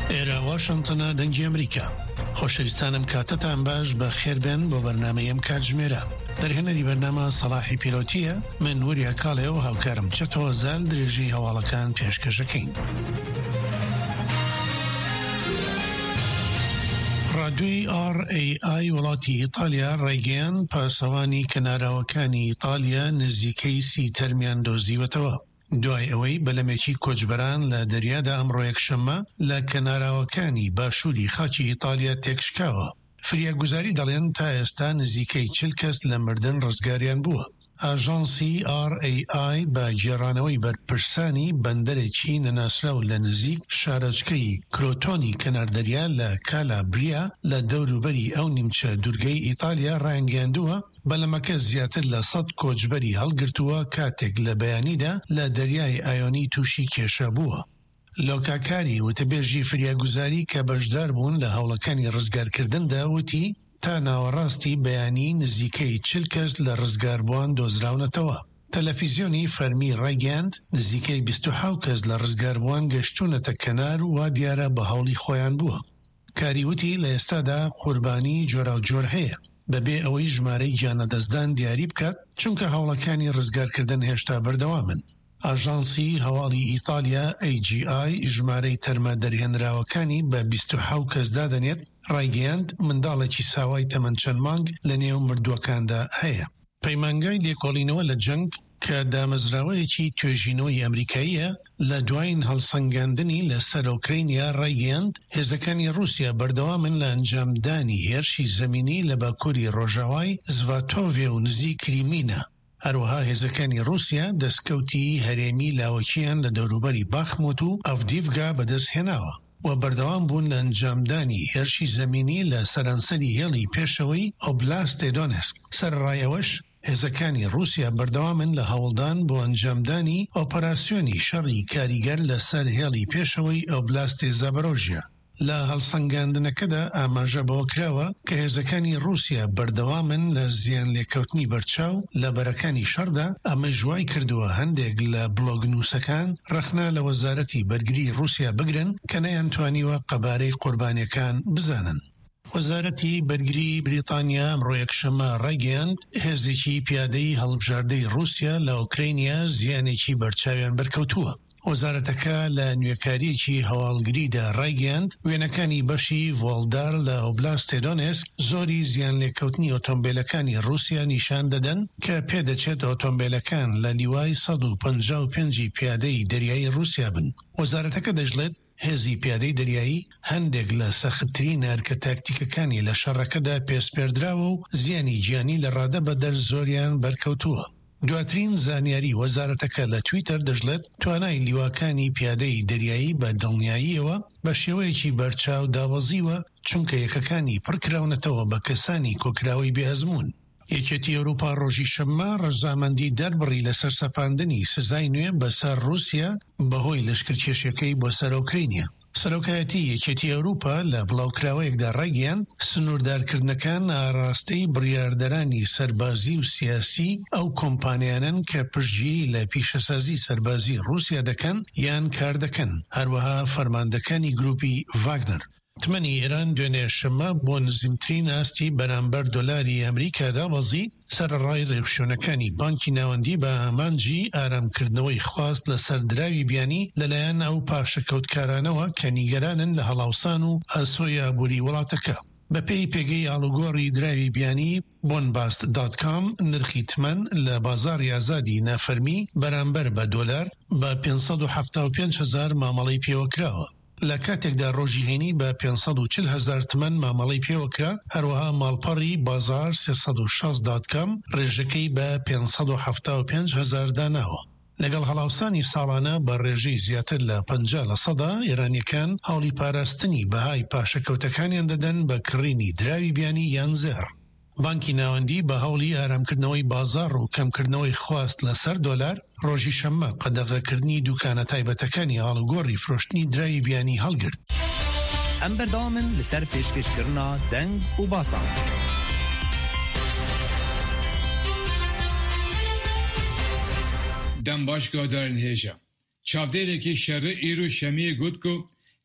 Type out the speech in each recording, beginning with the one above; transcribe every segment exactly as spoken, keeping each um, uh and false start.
ئێرە واشنگتنە دەنگی ئەمریکا. خۆشەویستانم کاتتان باش بە خێربێن بۆ بەرنامەیەم کاتژمێرە. دەرهێنەری بەرنامە سەلاحی پیرۆتیە، من وریە کاڵێ و هاوکارم چەتۆ زال درێژی هەواڵەکان پێشکەشەکەین. ڕادیۆی ئار ئێ ئای وڵاتی ئیتالیا ڕێگەیان پاسەوانی کەناراوەکانی ئیتالیا نزیکەی سی تەرمیان دۆزیوەتەوە. دوای ئەوەی بەلەمێکی کۆچبەران لە دەریادا ئەمڕۆ یەکشەممە لە کەناراوەکانی باشووری خاکی ئیتالیا تێکشکاوە. فریاگوزاری دەڵێن تا ئێستا نزیکەی چل کەس لە مردن ڕزگاریان بووە. ئاژانسی ئار ئێ ئای بە گێڕانەوەی بەرپرسانی بەندەرێکی نەناسراو لە نزیک شارۆچکەی کرۆتۆنی کەناردەریا لە کالابریا لە دەوروبەری ئەو نیمچە دوورگەی ئیتالیا ڕایانگەاندووە بەلەمەکە زیاتر لە سەد کۆچبەری هەڵگرتووە کاتێک لە بەیانیدا لە دەریای ئایۆنی تووشی کێشە بووە. لۆکاکاری وتەبێژی فریاگوزاری کە بەشدار بوون لە هەوڵەکانی ڕزگارکردندا وتی تا ناوەڕاستی بەیانی نزیکەی چل کەس لە ڕزگاربووان دۆزراونەتەوە. تەلەڤیزیۆنی فەرمی ڕایگەاند نزیکەی بیست و حەوت کەس لە ڕزگاربووان گەشتوونەتە کەنار و وا دیارە بە هەوڵی خۆیان بووە. کاریوتی لە ئێستادا قوربانی جۆرا و جۆر هەیە بەبێ ئەوەی ژمارەی گیانەدەستدان دیاری بکات چونکە هەوڵەکانی ڕزگارکردن هێشتا بەردەوامن. ئاژانسی هەواڵی ئیتالیا ئێ جی ئای ژمارەی تەرمە دەرهێنراوەکانی بە بیست و حەوت کەس دادەنێت. ڕایگەیاند منداڵێکی ساوای تەمەن چەند مانگ لە نێو مردووەکاندا هەیە. پەیمانگای لێکۆڵینەوە لە جەنگ کە دامەزراوەیەکی توێژینەوەی ئەمریکاییە لە دوایین هەڵسەنگاندنی لە سەر ئوکرینیا ڕایگەیاند هێزەکانی رووسیا بەردەوامن لە ئەنجامدانی هێرشی زەمینی لە باکووری ڕۆژاوای زڤاتۆڤێ و نزیک کریمینە. هەروەها هێزەکانی رووسیا دەستکەوتی هەرێمی لاوەکیان لە دەوروبەری باخموت و ئەڤدیڤگا بەدەستهێناوە و بەردەوام بوون لە ئەنجامدانی هێرشی زەمینی لە سەرانسەری هێڵی پێشەوەی ئۆبلاستێ دۆنێسک. سەرڕایەوەش هێزەکانی رووسیا بەردەوامن لە هەوڵدان بۆ ئەنجامدانی ئۆپەراسیۆنی شەڕی کاریگەر لەسەر هێڵی پێشەوەی ئۆبلاستێ زاپۆرۆژیا. لە هەڵسەنگاندنەکەدا ئاماژە بەوە کراوە کە هێزەکانی رووسیا بەردەوامن لە زیان لێکەوتنی بەرچاو لە بەرەکانی شەڕدا. ئەمە ژوای کردووە هەندێک لە بڵۆگنووسەکان ڕەخنا لە وەزارەتی بەرگری رووسیا بگرن کە نەیانتوانیوە قەبارەی قوربانیەکان بزانن. وەزارەتی بەرگری بریتانیا ئەمڕۆ یەکشەممە ڕایگەیاند هێزێکی پیادەی هەڵبژاردەی رووسیا لە ئوکرینیا زیانێکی بەرچاویان بەرکەوتووە. وەزارەتەکە لە نوێکاریەکی هەواڵگریدا ڕایگەیاند وێنەکانی بەشی ڤۆڵدار لە ئۆبلاستێ دۆنێسک زۆری زیان لێکەوتنی ئۆتۆمبیلەکانی رووسیا نیشان دەدەن کە پێدەچێت ئۆتۆمبیلەکان لە لیوای سەد و پەنجا و پێنج پیادەی دەریایی رووسیا بن. وەزارەتەکە دەژڵێت هێزی پیادەی دەریایی هەندێک لە سەختترین هەرکە تاکتیکەکانی لە شەڕەکەدا پێسپێردراوە و زیانی گیانی لە ڕادە بەدەر زۆریان بەرکەوتووە. دواترین زانیاری وەزارەتەکە لە تویتەر دەژڵێت توانای لیواکانی پیادەی دەریایی بە دڵنیاییەوە بە شێوەیەکی بەرچاو داوەزیوە چونکە یەکەکانی پڕکراونەتەوە بە کەسانی کۆکراوی بێئەزموون. یەکێتی ئەوروپا ڕۆژی شەممە ڕەزامەندی دەربڕی لەسەر سەپاندنی سزای نوێ بەسەر رووسیا بەهۆی لەشکرکێشیەکەی بۆ سەر ئوکرینیا. سەرۆکایەتی یەکێتی ئەوروپا لە بڵاوکراوەیەکدا ڕایگەیاند سنووردارکردنەکان ئاڕاستەی بڕیاردەرانی سەربازی و سیاسی ئەو کۆمپانیانن کە پشتگیری لە پیشەسازی سەربازی رووسیا دەکەن یان کار دەکەن، هەروەها فەرماندەکانی گروپی ڤاگنەر. تمەنی ئێران دوێنێ شەممە بۆ نزیمترین ئاستی بەرامبەر دۆلاری ئەمریکادا وەزی سەرڕای ڕێوشوێنەکانی بانکی ناوەندی بە ئامانجی ئارامکردنەوەی خواست لە سەردراوی بیانی لەلایەن ئەو پاشەکەوتکارانەوە کە نیگەرانن لە هەڵاوسان و ئاسۆی ئابووری وڵاتەکە. بە پێی پێگەی ئاڵوگۆڕی دراوی بیانی بۆنباست دات کام نرخی تمەن لە بازاڕی ئازادی نافەرمی بەرامبەر بە دۆلار بە پێنج سەد و هەفتاد و پێنج هەزار مامەڵەی پێوەکراوە. لە کاتێکدا ڕۆژی هێنی بە پێنج سەد و چل هەزار تمەن مامەڵەی پێوەکرا. هەروەها ماڵپەڕی بازار سێ سەد و شەست دات کام ڕێژەکەی بە پێنج سەد و هەفتاد و پێنج هەزار داناوە. لەگەڵ هەڵاوسانی ساڵانە بە ڕێژەی زیاتر لە پەنجا لە سەدا ئێرانیەکان هەوڵی پاراستنی بەهای پاشەکەوتەکانیان دەدەن بە کڕینی دراوی بیانی یان زێڕ. بانکی ناوەندی بە هەوڵی ئارامکردنەوەی بازار و کەمکردنەوەی خواست لەسەر دۆلار ڕۆژی شەممە قەدەغەکردنی دوکانە تایبەتەکانی ئاڵوگۆڕی فرۆشتنی دراوی بیانی هەڵگرت. ئەم بەردەوامن لەسەر پێشکەشکردنا دەنگ و باسان. دەم باشگادارن هێژە چاودێرێکی شەڕە ئیر و شەمیە گوت کو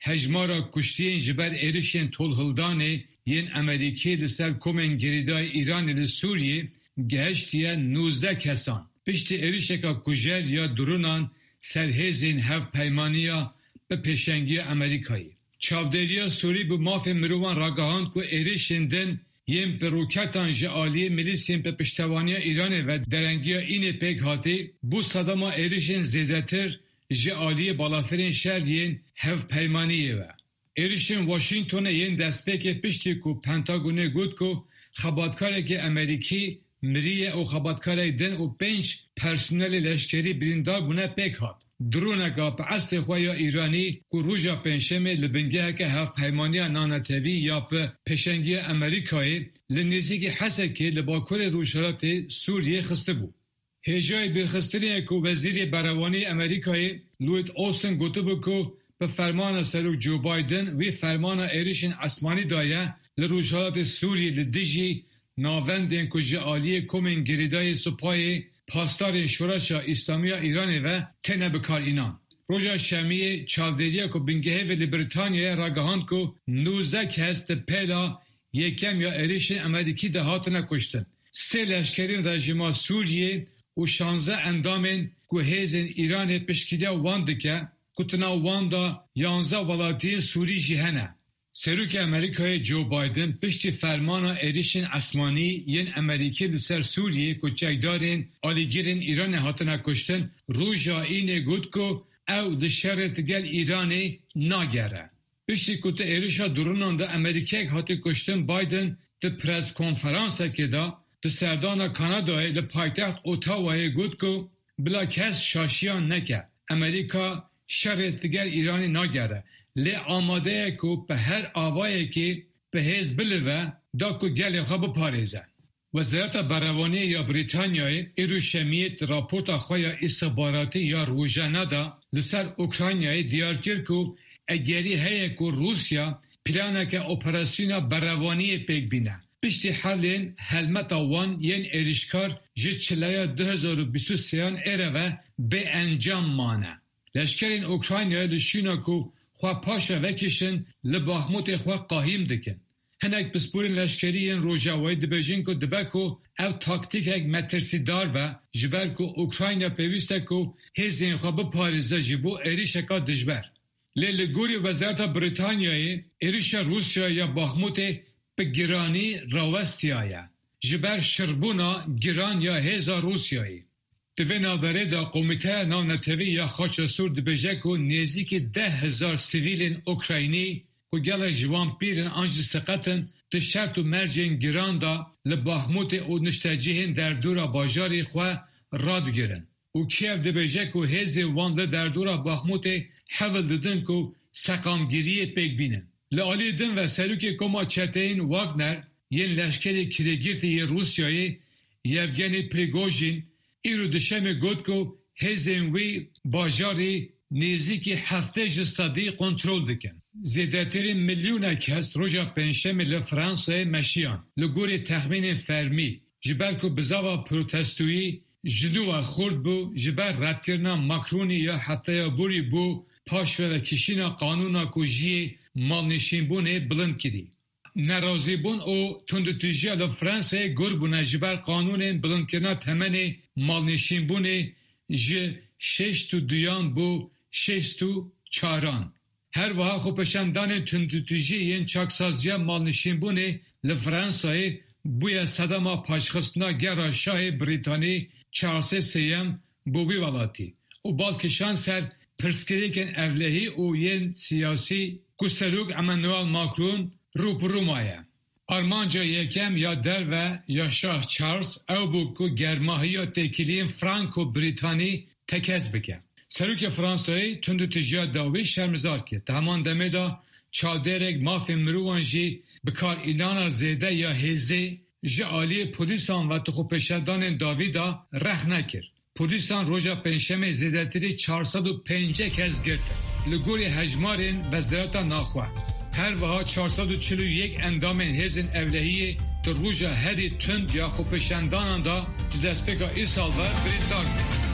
هجمارا کشتین جبر ایرشین تولهلدانه ین امریکی لسر کومن گریدای ایران لسوریه گهشتیه نوزده کسان. پشت ایرشکا کجر یا درونان سرهزین هف پیمانیا به پیشنگی امریکایی. چاودریا سوری به ماف مروان راگاهاند که ایرشندن یم به روکتان جعالی ملیسیم به پشتوانی ایران و درنگی این پیک هاتی بو صداما ایرشن زیدتر جعالی بالافرین شهر ین هف پیمانیه و ایرشن واشنگتون ین دستپیک پشتی که پنتاگونه گود که خباتکاره که امریکی مریه او خباتکاره دن و پنج پرسونل لشکری بریندار بونه پیک هات. درونگا به اصل خواه ایرانی که روژا پنشمه لبنگه که هفت پیمانی نانتوی یا به پشنگی امریکایی لنزیگی حسه که لباکور روشارات سوریه خسته بود. هجای برخستری که وزیر بروانی امریکایی لوید اوستن گوته بود که به فرمان سروک جو بایدن وی فرمان ایرشن اسمانی دایه لروشارات سوریه لدیجی ناوندین که جعالی کومن گریدای سپای پاسدار شورش اسلامی ایران و تنه بکار اینان. روژا شمیه چاودریا که بنگهه ولی بریتانیا راگهاند که نوزده کس پیلا یکم یا ایرشن امریکی ده هاتنه کشتن. سه لشکرین رژیما سوریه و شانزه اندامین که هیزن ایران پشکیده وانده که کتنا وانده یانزه ولاتی سوری جهنه. سروک امریکای جو بایدن پشت فرمان ایرشن اسمانی ین امریکی لسر سوریه که چکدارین آلیگیرین ایران هاتنه کشتن روژا اینه گود که او ده شرط گل ایرانی ناگره. پشتی که ده ایرشا درونان ده امریکی هاتی کشتن بایدن ده پرس کنفرانسه که ده ده سردان کانادای ده پایتخت اوتاوای گود که بلا کس شاشیان نکه امریکا شرط گل ایرانی ناگره. لی آماده که به هر آوایی که به هیز بلوه دا که گل خواب پاریزه. وزارت بروانی یا بریتانیای ایرو شمیت راپورت خواه استخباراتی یا روزانه دا لسر اوکراینای دیار کرد که اگری هیه که روسیا پلانه که اپراسیون بروانی پیک بینه. پشتی حالین حلمت وان ین ایرشکار جه چلای دو هزار و بیست و سه ایره و به انجام مانه. لشکرین اوکراینای لشینا که خواه پاشا وکشن لباخموت خواه قاهیم دکن. هنک بسپورین لشکرین روژاوی دبیجین که دبه که او تاکتیک یک مترسی دار با جبر که اوکراینیا پیوسته که هزین خواه بپاریزه جبو ایریشکا دجبر. لیل گوری وزارت بریتانیای ایریش روسیا یا باخموت به گرانی راوستیایه. جبر شربونا گران یا هزا روسیایی. دوی نابره دا قومیته نانتوی یا خاچ سور دبیجه که نیزی ده هزار سیویلین اوکراینی که گل جوان پیرن آنج سقطن ده شرط و مرجین گران دا لباخموت او نشتجیهن در دورا باجاری خواه راد گرن. او کیف دبیجه که هزی وان در دورا باخموت حول ددن که سقامگیری پیک بینن. لعالی دن و سلوک کما چتین واگنر ین لشکر کریگیرتی روسیایی یوگنی پریگوژین ایرو دشم گود که هزین وی باجاری نزدیکی هفته جسادی کنترل دکن. زیادترین میلیون کس روژا پنجشنبه لفرانسه مشیان لگوری تخمین فرمی جبر که بزاوا پروتستویی جدو خورد بو جبر رد کرنا ماکرونی یا حتی بوری بو پاشوه و کشینا قانونا که جی مالنشین بونه بلند کری. نرازی بون او تندتوجی لفرانسه گر بونه جبر قانون بلند کرنا تمنی مالنشین بونه جه شش تو دویان بو شش تو چاران. هر وها خوپشندان تندتوجی ین چاکسازیا مالنشین بونه لفرانسه بویا صدما پاشخستنا گر شاه بریتانی چارسه سیم بوبی ولاتی. او بالکشان سر پرسکریکن evlehi او ین سیاسی کسلوک امانوئل ماکرون رو پرو مایه. آرمانجا یکم یا در و یا شاه چارلز او بو که گرماهی یا تکیلین فرانکو بریتانی تکز بکن. سروک فرانسوی تندتوجیا داوی شرمزار که تامان دمه دا چادرک مافی مروانجی بکار اینانا زیده یا هزه جه آلی پولیسان و تخوپشدان داوی دا رخ نکر. پولیسان روژا پنجشنبه زیادتری چهارصد و پنج کس گرفت. لگوری هجمارین وزارت ناخواه. هر وها چهارصد و چهل و یک اندام هزین اولهی در روژا هری تند یا خوپشندان دا جدسپیکا ای سال و بریندار کرد.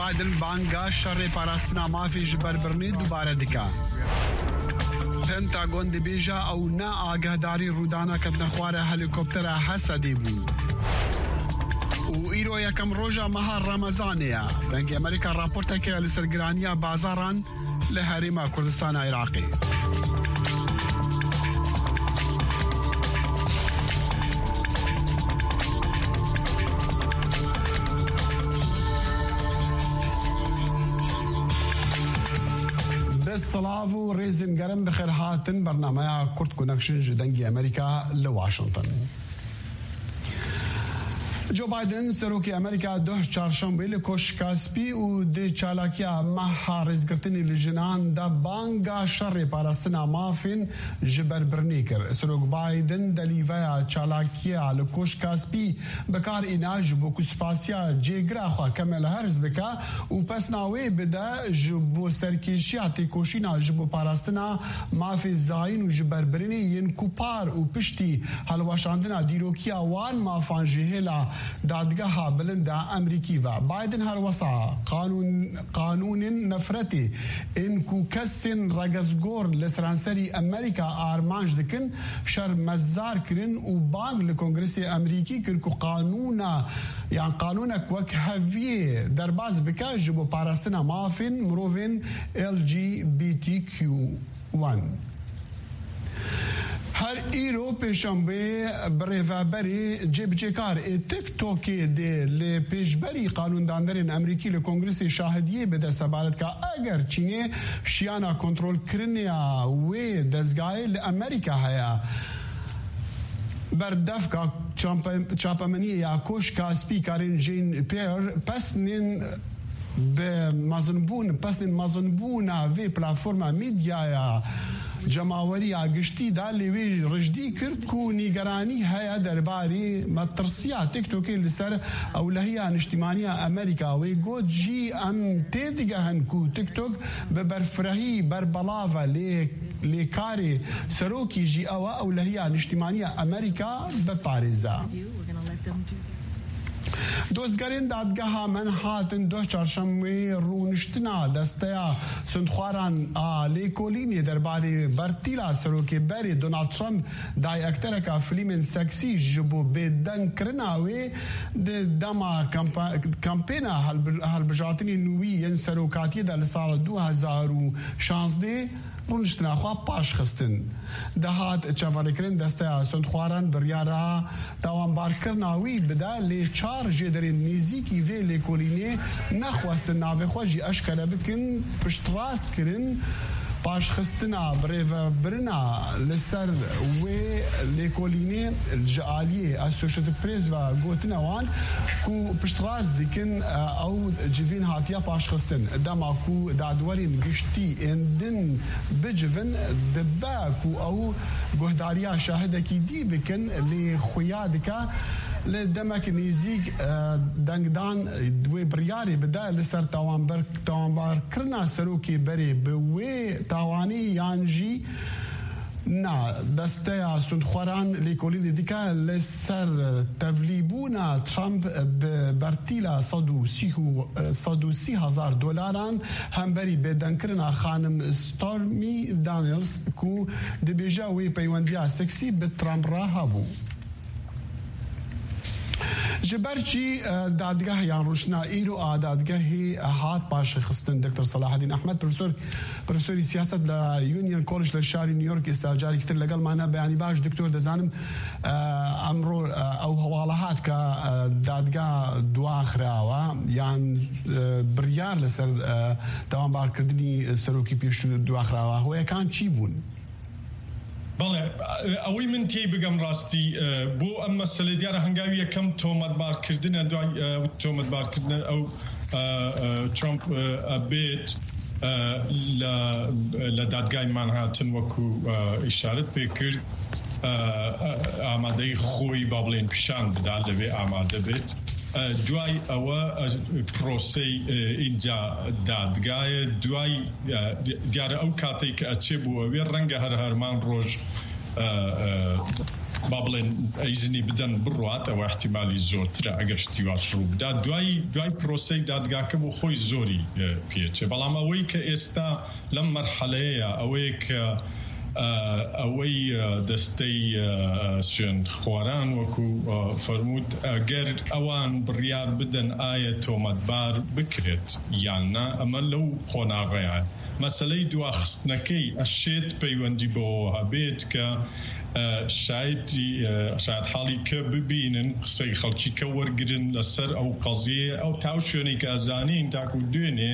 بايدن بانگا شر پاراستنا مافی جبربرنی دوباره دکا پنتاگون دی بیجا او نا آگهداری رودانا کدن خواره هلیکوپتر حسدی بود و ایرو یکم روژا مها رمضانیا بنگ امریکا راپورتا که لسرگرانیا بازاران لحریم کردستان عراقی بالصلاة وريزن قرم بخير هاتن برنامج كورت كونكشن جدنجي أمريكا لواشنطن. جو بايدن سروكي أمريكا ده چهارشنبه لكوش كاسبي و ده چالاكيا محا رزگرتني لجنان ده بانگا شر پارستنا مافين جبر برنيكر. سروك بايدن دليفايا چالاكيا لكوش كاسبي بكار إنا جبو كسپاسيا جيگرا خوا كمل هرز بكا و پس ناوي بدا جبو سركيشياتي كوشينا جبو پارستنا مافي زاين و جبر برني ين كوپار و پشتي هلواشاندنا ديروكيا وان مافان جهلا دادگاه بلند امریکی و بایدن هر وسا قانون قانون نفرتی ان کو کسن رگزگور لسرانسری امریکا آرمانج دکن شر مزار کرن و بانگ لکنگرس امریکی کر کو قانونا يعني قانونك وك هفيه درباز بكا جبو بارستنا مافين مروفين ال جي بي تي كيو واحد هر ایرو پیشنبه بریوابری جیب جکار تیک توکی ده لی پیشبری قانون داندرین امریکی لکنگرس شاهدیه بده سبالت که اگر چینه شیانا کنترول کرنیا و دزگاه لامریکا هیا بردف که چاپمنی یا کوش کاسپی کارین جین پیر پس نین به مزنبون پس نین مزنبونا وی پلاتفورما میدیا جماوری آگشتی دا لیوی رجدی کرد کو نیگرانی هیا درباری مترسیا تیک توکی لسر اولهیا اجتماعی امریکا وی گود جی ام تیدگه هن کو تیک توک ببرفرهی بربلاوه لی لیکاری سروکی جی او اولهیا اجتماعی امریکا بپاریزا دوزگرین دادگاه منهاتن دو چهارشنبه رونشتنا دستیا سندخواران آلی کولینی درباره برتیلا سروکی بری دونالد ترامپ دای اکترکا فیلم سکسی جبو بدن کرناوی دما کمپینا هلبجاتنی نوی ین سروکاتی در سال دو هزار و شانزده رونشتنا خواه پاش خستن دهات چاوالکرین دسته سندخواران بریارا دوانبار کرناوی بدا لی چار جدرین نیزیکی وی لی کولینی نخواستن ناوی خواجی اشکره بکن پشتراس کرن پاش خستنا بریو برنا لسر و لیکولینی الجعالیه اسوشت پریز و گوتنا وان کو پشتراز دیکن او جوین هاتیا پاش خستن دما کو دادورین گشتی اندن بجوین دبا کو او گهداریا شاهدکی دی بکن لی خویادکا لدمك نيزيك دنگدان دوي برياري بدا لسر تاوان بر تاوان بار كرنا سروكي بري بوي تاواني يانجي نا دسته سندخوران لیکولین دیکا لسر تبلیبونا ترامپ برتیلا صد و سی هزار دلاران هم بری بدن کرنا خانم ستورمی دانیلز کو دبیجا وی پیوندیا سکسی به ترامپ را هبو جبرچی دادگاه یان روشنا ایرو آ دادگاه هات باش خستن دکتر صلاح الدین احمد پروفسور پروفسوری سیاست ل یونیون کالج لشاری نیویورک استاجاری کتر لگل معنا بیانی باش دکتور دزانم امرو او حوالهات کا دادگاه دو اخراوا یان بریار لسر دوام بار کردنی سروکی پیش دو اخراوا هو کان چی بون بله اوی من تی بگم راستی بو اما مسئله دیار هنگاوی کم تومت بار کردن دوای تومت بار کردن او ترامپ بیت لدادگاه منهاتن وکو اشارت بکرد آماده خوی بابلین پیشان بدال دوی آماده بیت دوای او پروسی اینجا دادگاه دوای دیار او کاتی که اچه بو وی رنگ هر هرمان روز با بڵێن ئەیزنی بدەن بڕوات ئەوە احتیمالی زۆرترە ئەگەر شتیوا شروع بدا دوای دوای پرۆسەی دادگاکە بۆ خۆی زۆری پێچێ بەڵام ئەوەی کە ئێستا لەم مەرحەلەیە ئەوەیە کە ئەوەی دەستەی سوێن خواران وەکو فەرمووت ئەگەر ئەوان بڕیار بدەن ئایا تۆمەتبار بکرێت یاننا ئەمە لەو قۆناغەیە مەسەلەی دواخستنەکەی ئەشێت پەیوەندی بەوە هەبێت کە شایدی شاید حاڵی کە ببینن قسەی خەڵکی کە وەرگرن لەسەر ئەو قەزیە ئەو تاو شوێنی کە ئەزانین تاکو دوێنێ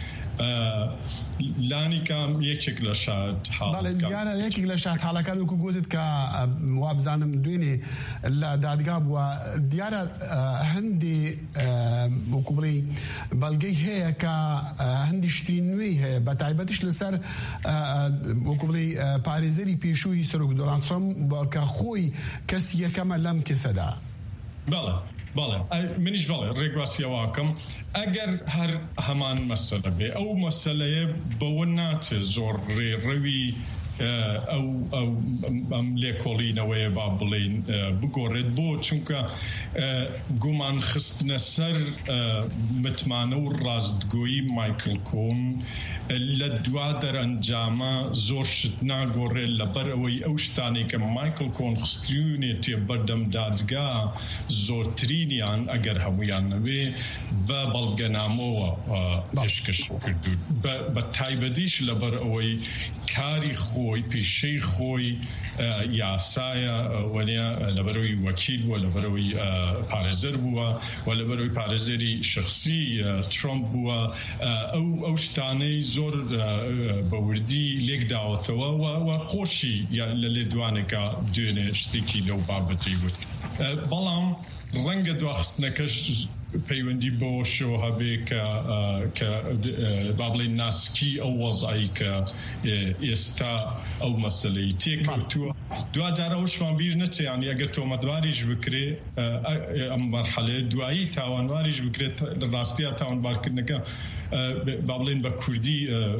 لانی کام یەکێک لە شاد دیارە یەکێک لە شاد حاڵەکان وەکو گوتت کە وا بزانم دوێنێ لە دادگا بووە دیارە هەندێ وەکو بڵێ بەڵگەی هەیە کە هەندی شتی نوێی هەیە بە تایبەتیش لەسەر وەکو بڵێ پارێزەری پێشووی سەرۆک دۆناڵد ترامپ کە خۆی کەسی یەکەمە لەم کێسەدا بەڵێ بەڵێ منیش بەڵێ ڕێگواسیەواکەم ئەگەر هەر هەمان مەسەلە بێ ئەو مەسەلەیە بەوە ناچێ زۆر ڕێڕەوی ئەو ئەم لێکۆڵینەوەیە با بڵێن بگۆڕێت بۆ چونکە گومان خستنە سەر متمانە و ڕاستگۆیی مایکل کۆن لە دوا دەرەنجامە زۆر شت ناگۆڕێت لەبەر ئەوەی ئەو شتانێک کە مایکل کۆن خستیونێتێ بەردەم دادگا زۆرترینیان ئەگەر هەمویان نەوێ بە بەڵگەنامەوە پێشکەش کردو بە تایبەتیش لەبەر ئەوەی کاری خۆی پیشەی خۆی یاسایە وەنیا لەبەرەوەی وەکیل بووە لەبەرەوەی پارێزەر بووە و لەبەرەوەی پارێزەری شخصی ترامپ بووە ئەو ئەو شتانەی زۆر بەوردی لێک داوەتەوە و خۆشی لە لێدوانێکە دوێنێ شتێکی لەو بابەتی وت بەڵام ڕەنگە دواخستنەکەش پەیوەندی بۆ شەوە هەبێ کە با بڵێن ناسکی ئەو وەزعی کە ئێستا ئەو مەسەلەی تێکەوتووە دوجارە ئەوشمان بیر نەچێ یانی ئەگەر تۆمەتباریش بکرێ ئەم مەرحەلەیە دوایی تاوانواریش بکرێت ڕاستیە تاوانبارکردنەکە با بڵێن بە کوردی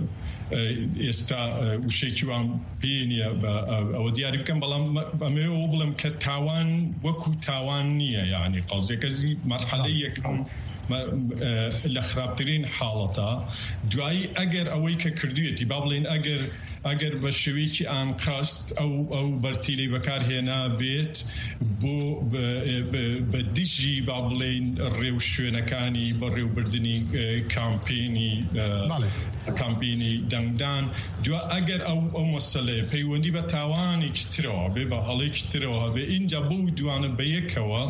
ئێستا وشێکی وان پێنیە ئەوە دیاری بکەم بەڵام ئەمێ ئەو بڵم کە تاوان وەکو تاوان نییە یعنی قەزێکەزی مەرحەلەی یەکەم لە خراپترین حاڵەتە دوایی ئەگەر ئەوەی کە کردوێتی با بڵێن ئەگەر ئەگەر بە شێوەیەکی ئامقاست ئەو ئەو بەرتیلەی بەکارهێنا بێت بۆ بە دیژی با بڵێن ڕێو شوێنەکانی بە ڕێوبردننی کامپینی کامپینی دەنگدان دو ئەگەر ئەو ئەو مەسەلەیە پەیوەندی بە تاوانێکی ترەوە بێ بە هەڵێکی ترەوە بێ اینجا بۆ دوانە بە یەکەوە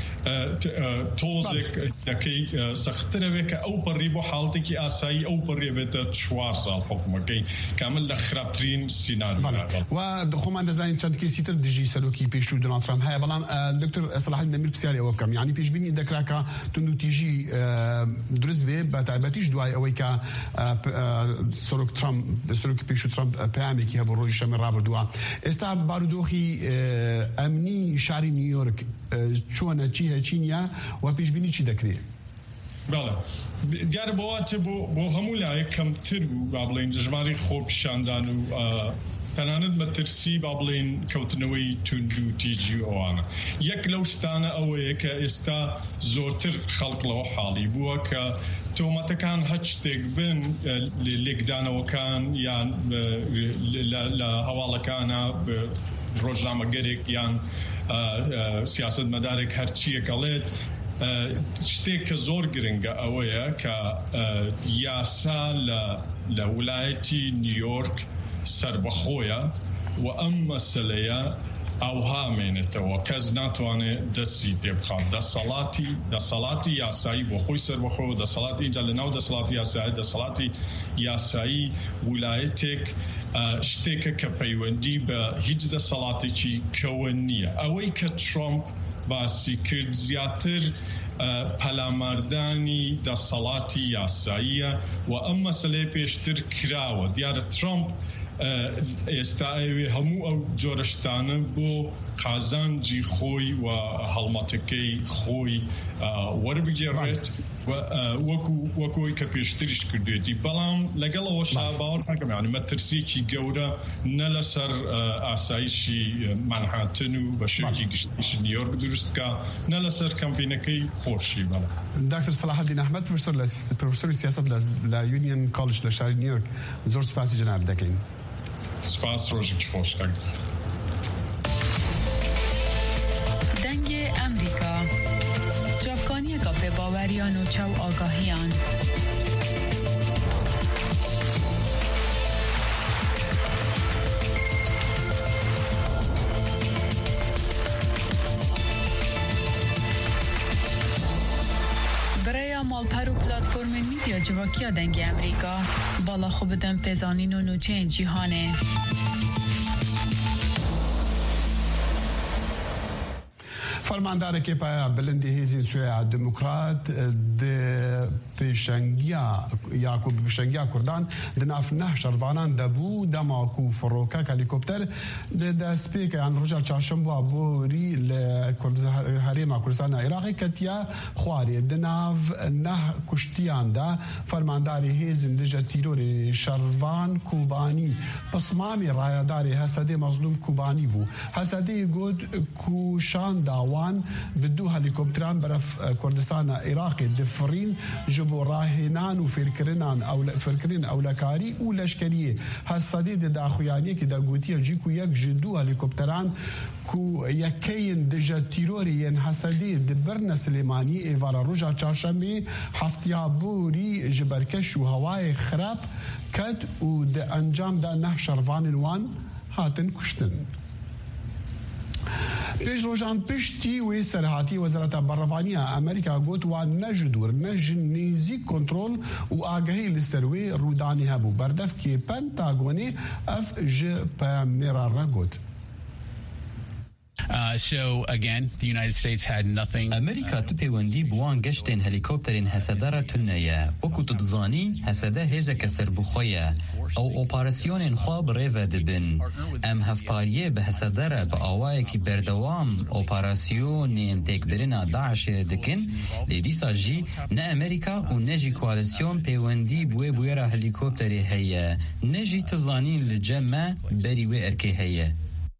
تۆزێک دەکەی سەختترەوێت کە ئەو پەڕی بۆ حاڵتێکی ئاسایی ئەو پەڕێبێتە چوار ساڵ حکومەکەی کامل لە خراپترین سیناریۆ و خۆمان دەزانین چەند کێسی تر دژی سەرۆکی پێشوو دۆناڵد ترامپ هەیە بەڵام دکتۆر سەلاحەدین دەمیر پرسیاری ئەوە بکەم یعنی پێشبینی دەکرا کە توندوتیژی دروست بێ بە تایبەتیش دوای ئەوەی کە سەرۆک ترامپ سەرۆکی پێشوو ترامپ پەیامێکی هەبوو ڕۆژی شەمە ڕابردووە ئێستا بارودۆخی ئەمنی شاری نیویۆرک چۆنە چی هەچینە و پێشبینی چی دەکرێت بەڵێ دیارە بۆواتە بۆ هەموو لایەک کەمتر بوو با بڵێن دژماری خۆپیشاندان و تەنانەت بە ترسی با بڵێن کەوتنەوەی تونند و تیجی ئەوانە یەک لەو شتانە ئەوەیە کە ئێستا زۆرتر خەڵک لەوە حاڵی بووە کە تۆمەتەکان هەچ شتێک بن لێکدانەوەکان یان لە هەواڵەکانە ڕۆژنامەگەرێک یان سیاست مەدارێک هەرچیەکەڵێت شتێک کە زۆر گرنگە ئەوەیە کە یاسا لە وڵایەتی نیویۆرک سربەخۆیە و ئەم مەسەلەیە ئەوها مێنێتەوە کەس ناتوانێت دەستی تێبخات دەسەڵاتی دەسەڵاتی یاسایی بۆ خۆی سربەخۆ دەسەڵاتی اینجا لە ناو دەسەڵاتی یاسایی دەسەڵاتی یاسایی ویلایەتێک شتێکە کە پەیوەندی بە هیچ دەسەڵاتێکی کەوە نییە ئەوەی کە ترامپ باسی کرد زیاتر پەلاماردانی دەسەڵاتی یاساییە و ئەم مەسەلەیە پێشتر کراوە دیارە ترامپ ئێستا ئەوێ هەموو ئەو جۆرەشتانە بۆ قازانجی خۆی و هەڵمەتەکەی خۆی وەربگێڕێت و وەکو وەکۆی کە پێشتریش کردوێتی بەڵام لەگەڵەوە شاباوەڕ نەکەم یعنی مەترسیکی گەورە نە لەسەر ئاسایشی مانهاتن و بە شێوەیەکی گشتیش نیویۆرک دروستکە نە لەسەر کەمپینەکەی خۆشی بەڵام دکتۆر صلاح الدین ئەحمەد پرۆفسۆری سیاسەت لە یونیۆن کۆلج لە شاری نیویۆرک زۆر سوپاسی جەناب دەکەین. سپاس ڕۆژێکی خۆش کاک. دەنگ ئەمریکا جافکانیەکە پێباوەریان و چاو ئاگاهیان برای مالپەر و پلاتفۆرمên میدیا civakîya dengê Amerîka bala xwe bidin pêzanîn û nûçeyên cîhanê. فرماندارێکی پایە بلندی هێزی سوێیا دموکرات پێشەنگیا یاکو پێشەنگیا کوردان دناف نەح شەروانان دەبوو دەماک و فڕۆکە هەلیکۆپتەر دەستپێکیان ڕۆژە چاشەمبووە بۆری لە هەرێما کوردستانە عێراقی کەتیا خوارێ دناف نەح کوشتیاندا فەرمانداری هێزن دژە تیرۆری شەروان کوبانی پسمامی ڕایەداری هەسەدێ مەزلوم کوبانی بوو هەسەدەی گوت کوشان داوان بدو هلیکوپتران برف کردستان عراقی دفرین جبو راهنان و فکرنان او فکرین اولکاری و لشکریه هستی داخویانی که در گوتی جیکو یک جدو هلیکوپتران کو یکین دجا تیروریین حسدی دبرن سلیمانی ایوارا روژا چارشنبه هفتیابوری جبرکش و هوای خراب کد و ده انجام ده نه شروان وان هاتن کشتن. پیش روزان پشتی و سرحاتی وزارت بروانیا امریکا گوت و نجدور نج نیزی کنترل و آگاهی لسروی رودانی هبو بردف که پنتاگونی اف ج پامنرا را گوت. Uh, so again, the United States had nothing. أمريكا تبيوندي بوان قشتين هليكوبترين هسدارة تنية وكو تدزاني هسدا هزا كسر بخويا أو أوباراسيون خواب ريفا دبن أم هفباريه بهسدارة بأوايكي بردوام أوباراسيون تكبرنا داعش دكن لديسا جي نا أمريكا ونجي كواليسيون بيوندي بوي بويرا هليكوبتري هيا نجي تزانين لجمع بريوي أركي هيا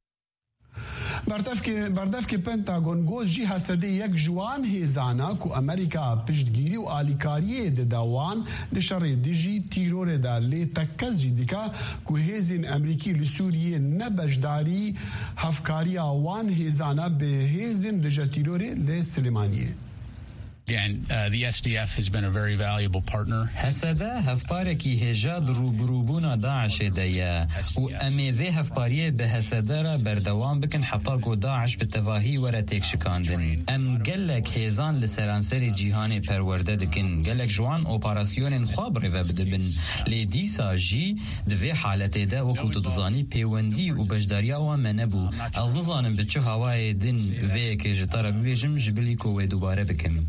بردف که بردف که پنتاگون گوز جی هسته یک جوان هیزانا کو امریکا پشتگیری و آلیکاریه ده دوان ده شر دیجی تیرور ده لی تکز جی دیکا کو هیزین امریکی لسوریه نبجداری هفکاری آوان هیزانا به هیزین ده تیرور لی سلیمانیه. Again, uh, the S D F has been a very valuable partner. هسدا هفباركي هجاد روبروبونا داعش دايا وامي ذي هفباريه بهسدارا بردوام بكن حطاكو داعش بالتفاهي ورا تيك شكاندن ام قالك هيزان لسرانسري جيهاني پرورده دكن قالك جوان اوباراسيون خابر بدبن لديسا جي دفي حالته دا وكو تدزاني بيوندي وبجداريا ومنبو ازنزانم بچه هواي دن في كجتارا ببيجم جبليكو ودوباره بكم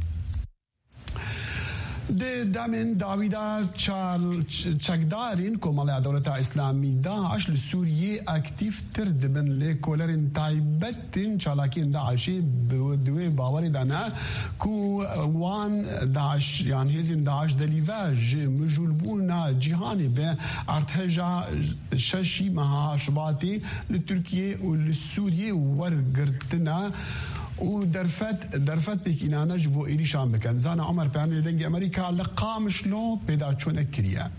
ده دامن داویدا چال چکدارین کمال دولت اسلامی داعش لسوریه اکتیف تر دبن لکولرین تایبتین چالاکین داعشی بدوی باوری دانا کو وان داعش یعنی هزین داعش دلیواج مجولبونا جهانی به ارتجا ششی مها شباتی لترکیه و لسوریه ورگرتنا و درفت درفت بك إنانا جبو إيري شام بكن زانا عمر بيعمل دنجي أمريكا لقامش لو بيدا چون كريا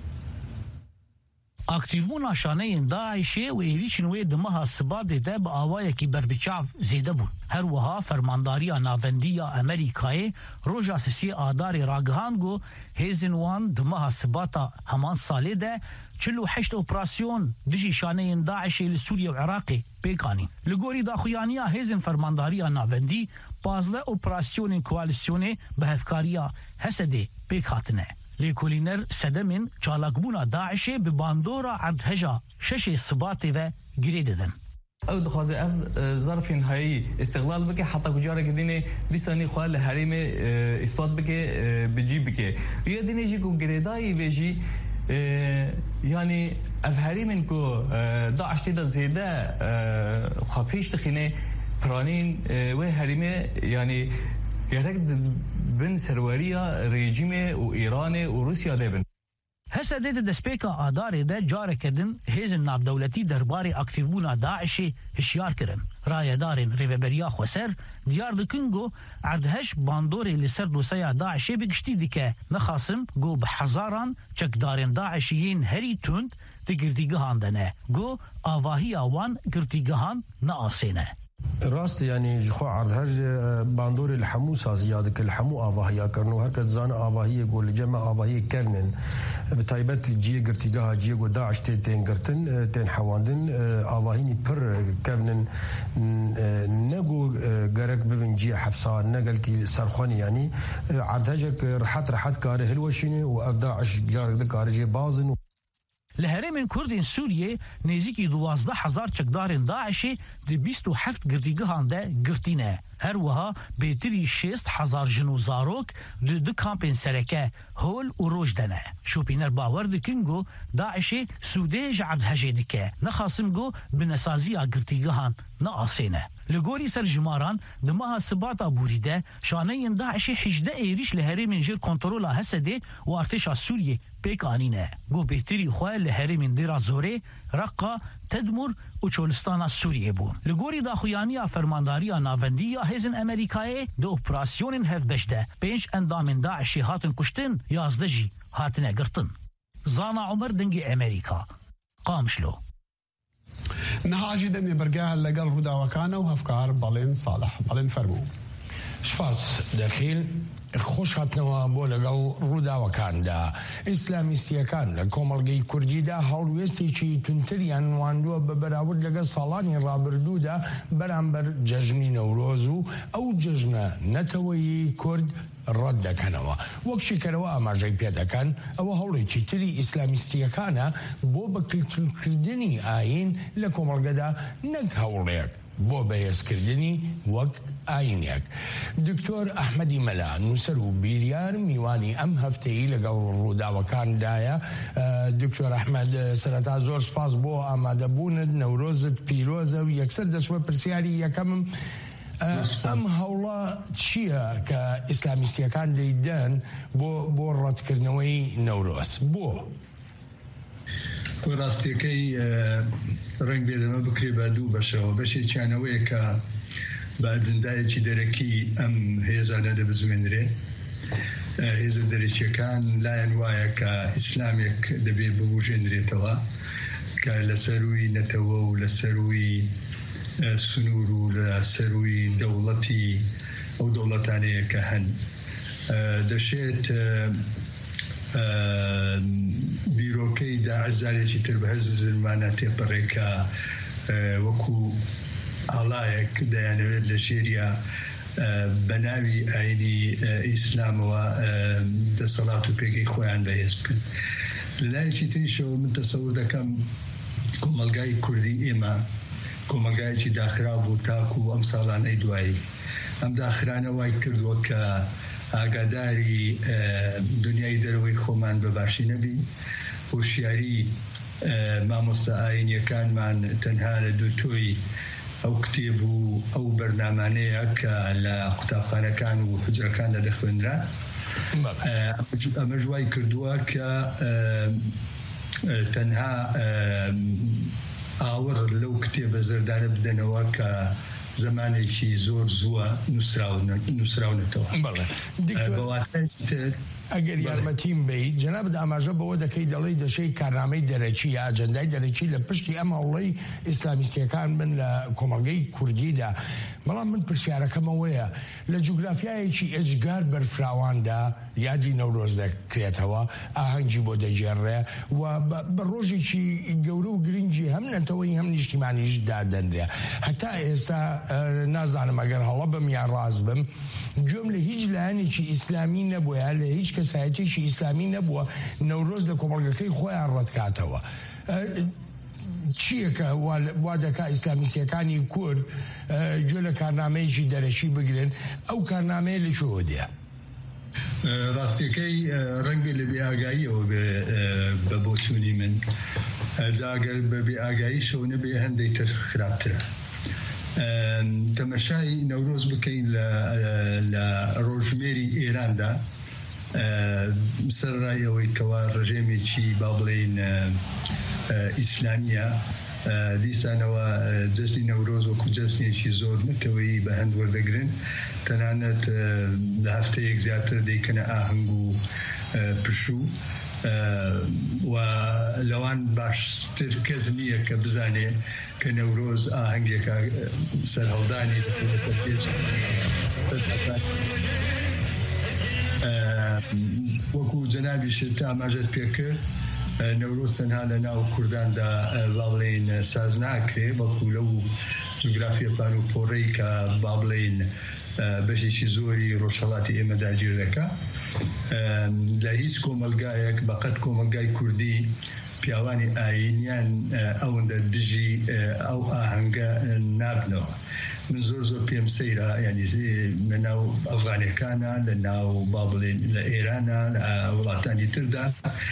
اکتیفبونا شانەیەن داعشێ و ێریشن وێ دمەها سبادێدا بە ئاوایەکی بربچاو زێدە بوون هەروەها فەرمانداریە ناڤەندیە ئەمریکایê ڕۆژا سسیە ئادارێ ڕاگەهاند گۆ هێزن وان دمەها سباتا هەمان ساڵێ de چل و هەشت ئۆپراسیۆن دژی شانەیەن داعشێ لە سووریا و عێراقê پێکانین li gorî daxuyaniya hêzên fermandariya navendî pazde operasyonên koalisyonê bi hevkariya Hesedê pêk hatine. لیکولینر سدمین چالاکبونا داعشی به باندورا عردهجا شش صباتی و گری دادن. او دخوازه اف ظرف نهایی استقلال بکه حتی کجاره که دینه دیسانی خواه لحریم اثبات بکه بجی بکه یا دینه جی کو گریدایی ویجی یعنی اف حریمین کو داعش تیدا زیده خواه پیش دخینه پرانین و حریمه یعنی يعتقد بن سروارية ريجيم وإيران وروسيا دابن هسه ديت دسبيكا آداري ده جاره كدن هيزن ناب دولتي درباري اكتيفونا داعشي هشيار كرن رايا دارين ريفبريا خوسر ديار دكنجو عردهش باندوري لسر دوسيا داعشي بقشتي ديكا نخاصم جو بحزاران چك دارين داعشيين هري توند تقرتيقهان دنه جو آواهي آوان قرتيقهان ناقصينه راست يعني جخو عرض هر باندور الحمو سازيادك الحمو آواهيا كرنو هر كتزان آواهيا يقول جمع آواهيا كرنن بتايبت جيه قرتيقاها جيه قو داعش تين قرتن تين حواندن آواهيني پر كرنن نقو قرق بفن جيه حبسان نقل كي سرخوني يعني عرض هجك رحات رحات كاره هلوشيني و داعش جارك ده كاره جيه بازن لهرم كردين سوريا نزيكي دوازده هزار چکدارن داعشي دي بیست و هفت گردیگهان ده گرتینه هر وها بهتری شست هزار جنو زاروک دو دو کامپین سرکه هول و روش دنه شوپینر باور دکنگو داعشي سوده جعد هجه دکه نخاصم گو بنسازیا گرتیگهان ناقصینه لگوری سر جماران دماها سباتا بوریده شانه داعشي حجده ایریش لهرم جر کنترولا هسده و ارتشا سوریه پیک آنینه گو بهتری خواه لهرم دیرا زوره رقا تدمر و چولستانا سوریه بون لگوری داخویانی فرمانداری ناوندی هزن امریکای دو اپراسیون هف بشده پنج اندام داعشی هاتن کشتن یازده جی هاتن اگرتن زانا عمر دنگی امریکا قامشلو نهاجي دمي برقاها لقل رودا وكانا وهفكار بالين صالح بالين فرمو سپاس دەخیل خۆش هاتنەوە بۆ لەگەڵ ڕووداوەکاندا ئیسلامیستیەکان لە کۆمەڵگەی کوردیدا هەڵوێستێکی تونتریان واندووە بە بەراورد لەگەڵ ساڵانی ڕابردوودا بەرامبەر جەژنی نەورۆز و ئەو جەژنە نەتەوەیی کورد ڕەت دەکەنەوە وەک شیکەرەوە ئاماژەی پێدەکەن ئەوە هەوڵێکی تری ئیسلامیستیەکانە بۆ بەکلتورکردنی ئاین لە کۆمەڵگەدا نەک هەوڵێک بۆ بەهێزکردنی وەک ئاینێک دکتۆر ئەحمەدی مەلا نووسەر و بیریار میوانی ئەم هەفتەیی لەگەڵ ڕووداوەکاندایە دکتۆر ئەحمەد سەرەتا زۆر سپاس بۆ ئامادەبوونت نەورۆزت پیرۆزە و یەکسەر دەچوە پرسیاری یەکەمم ئەم هەوڵە چییە کە ئیسلامیستیەکان دەیدەن بۆ بۆ ڕەتکردنەوەی نەورۆز بۆ ڕاستیەکەی ڕنگ بێدەمە بکرێ بە دوو بەشەوە بەشێکیانەوەیە کە بە ئەجندایەکی دەرەکی ئەم هێزانە دەبزوێنرێ هێزە دەرەکیەکان لایەن وایە کە ئیسلامێک دەبێ ببوژێنرێتەوە کە لە سەروی نەتەوە و لە سەروی سنوور و لە سەروی دەوڵەتی ئەو دەوڵەتانەیە کە هەن دەشێت بیرۆکەی داعزارێکی تر بە هەرز زلمانە تێپەڕێکە وەکو ئاڵایەک دەیانەوێت لە ژێریە بە ناوی ئاینی ئیسلامەوە دەسەڵات و پێگەی خۆیان بەهێز بکەن لایەکی تریشەوە من تەسەور دەکەم کۆمەلگای کوردی ئێمە کۆمەلگایەکی داخرا بوو تاکو ئەم ساڵانەی دوایی ئەم داخرانە وای کردووە کە ئاگاداری دنیای دەرەوەی خۆمان بەباشی نەبی هۆشیاری مامۆستا ئاینیەکانمان تەنها لە دووتۆی ئەو کتێب و ئەو بەرنامانەیە کە لە قوتابخانەکان و حجرەکاندا دەخوێنرا ئەمە ژوای کردووە کە تەنها ئاوەڕ لەو کتێبە زەردانە بدەنەوە کە زمانێکی زۆر زووە نووسراونەتەوە ئەگەر یارمەتیم بیت جەنابەت ئاماژە بەوە دەکەی دەڵێی دەشەی کارنامەی دەرەکی یا ئاجەندای دەرەکی لە پشتی ئەم هەوڵەی ئیسلامیستیەکان بن لە کۆمەڵگەی کوردیدا بەڵام من پرسیارەکەمەوەیە لە جوگرافیایەکی ئەجگار بەرفراواندا یادی نەورۆز دەکرێتەوە ئاهەنگی بۆ دەجێڕێ و بە ڕۆژێکی گەورە و گرنگی هەم نەتەوەی هەم نیشتیمانیش دادەنرێ هەتا ئێستا نازانم ئەگەر هەڵە بم یا ڕاز بم گوێم لە هیچ لایەنێکی ئیسلامی نەبووە لە هیچ کەسایەتێکی ئیسلامی نەبووە نەورۆز لە کۆمەڵگەکەی خۆیان ڕەتکاتەوە چییە کە وا دەکا ئیسلامیستیەکانی کورد گوێ لە کارنامەیەکی دەرەشی بگرن ئەو کارنامەیە لەکوێوە دێ ڕاستیەکەی ڕەنگە لە بێئاگاییەوە بە بۆچوونی من جاگەر بە بێئاگایی شەو نەبێ هەندێک تر خراپترە تەمەشای نەورۆز بکەین لە ڕۆژمێری ئێراندا سەرڕایەوەی کەوا ڕژێمێکی با بڵێن ئیسلامیە دیسانەوە جەژنی نەورۆز وەکو جەژنێکی زۆر نەتەوەیی بە هەند وەردەگرن تەنانەت لە هەفتەیەک زیاتر دەیکەنە ئاهەنگ و پشوو و لەوان باشتر کەس نییە کە بزانێ کە نەورۆز ئاهەنگێکە سەرهەڵدانی وەکو جەنابی شت ئاماژەت پێکرد نەورۆز تەنها لە ناو کورداندا با بڵێن ساز ناکرێ بەڵکو لەو جوگرافیە پان و پۆڕەی کە با بڵێن بەشێکی زۆری ڕۆژهەڵاتی ئێمەدا گیر دەکا لە هیچ کۆمەلگایەک بەقەت کۆمەلگای کوردی پیاوانی ئاینیان ئەوەندە دژی ئەو ئاهەنگە نابنەوە من زۆر زۆر پێم سەیرە ینی لە ناو ئەفغانەکانە لە ناو با بڵێن لە ئێرانە لە وڵاتانی تردا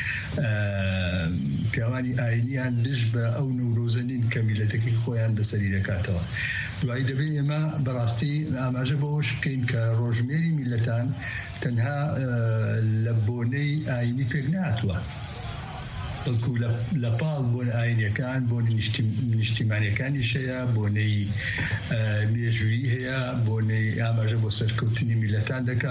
پیاوانی ئاینیان دژ بە ئەو نەورۆزە نین کە میلەتەکەی خۆیان بەسەری دەکاتەوە دوایی دەبێت ئێمە بەڕاستی ئاماژە بەوەش بکەین کە ڕۆژمێری میلەتان تەنها لە بۆنەی ئاینی پێک نهاتووە بەڵکو لە پاڵ بۆنە ئاینیەکان بۆنە نیشتیمانیەکانیش هەیە بۆنەی مێژوویی هەیە بۆنەی ئاماژە بۆ سەرکەوتنی میلەتان دەکا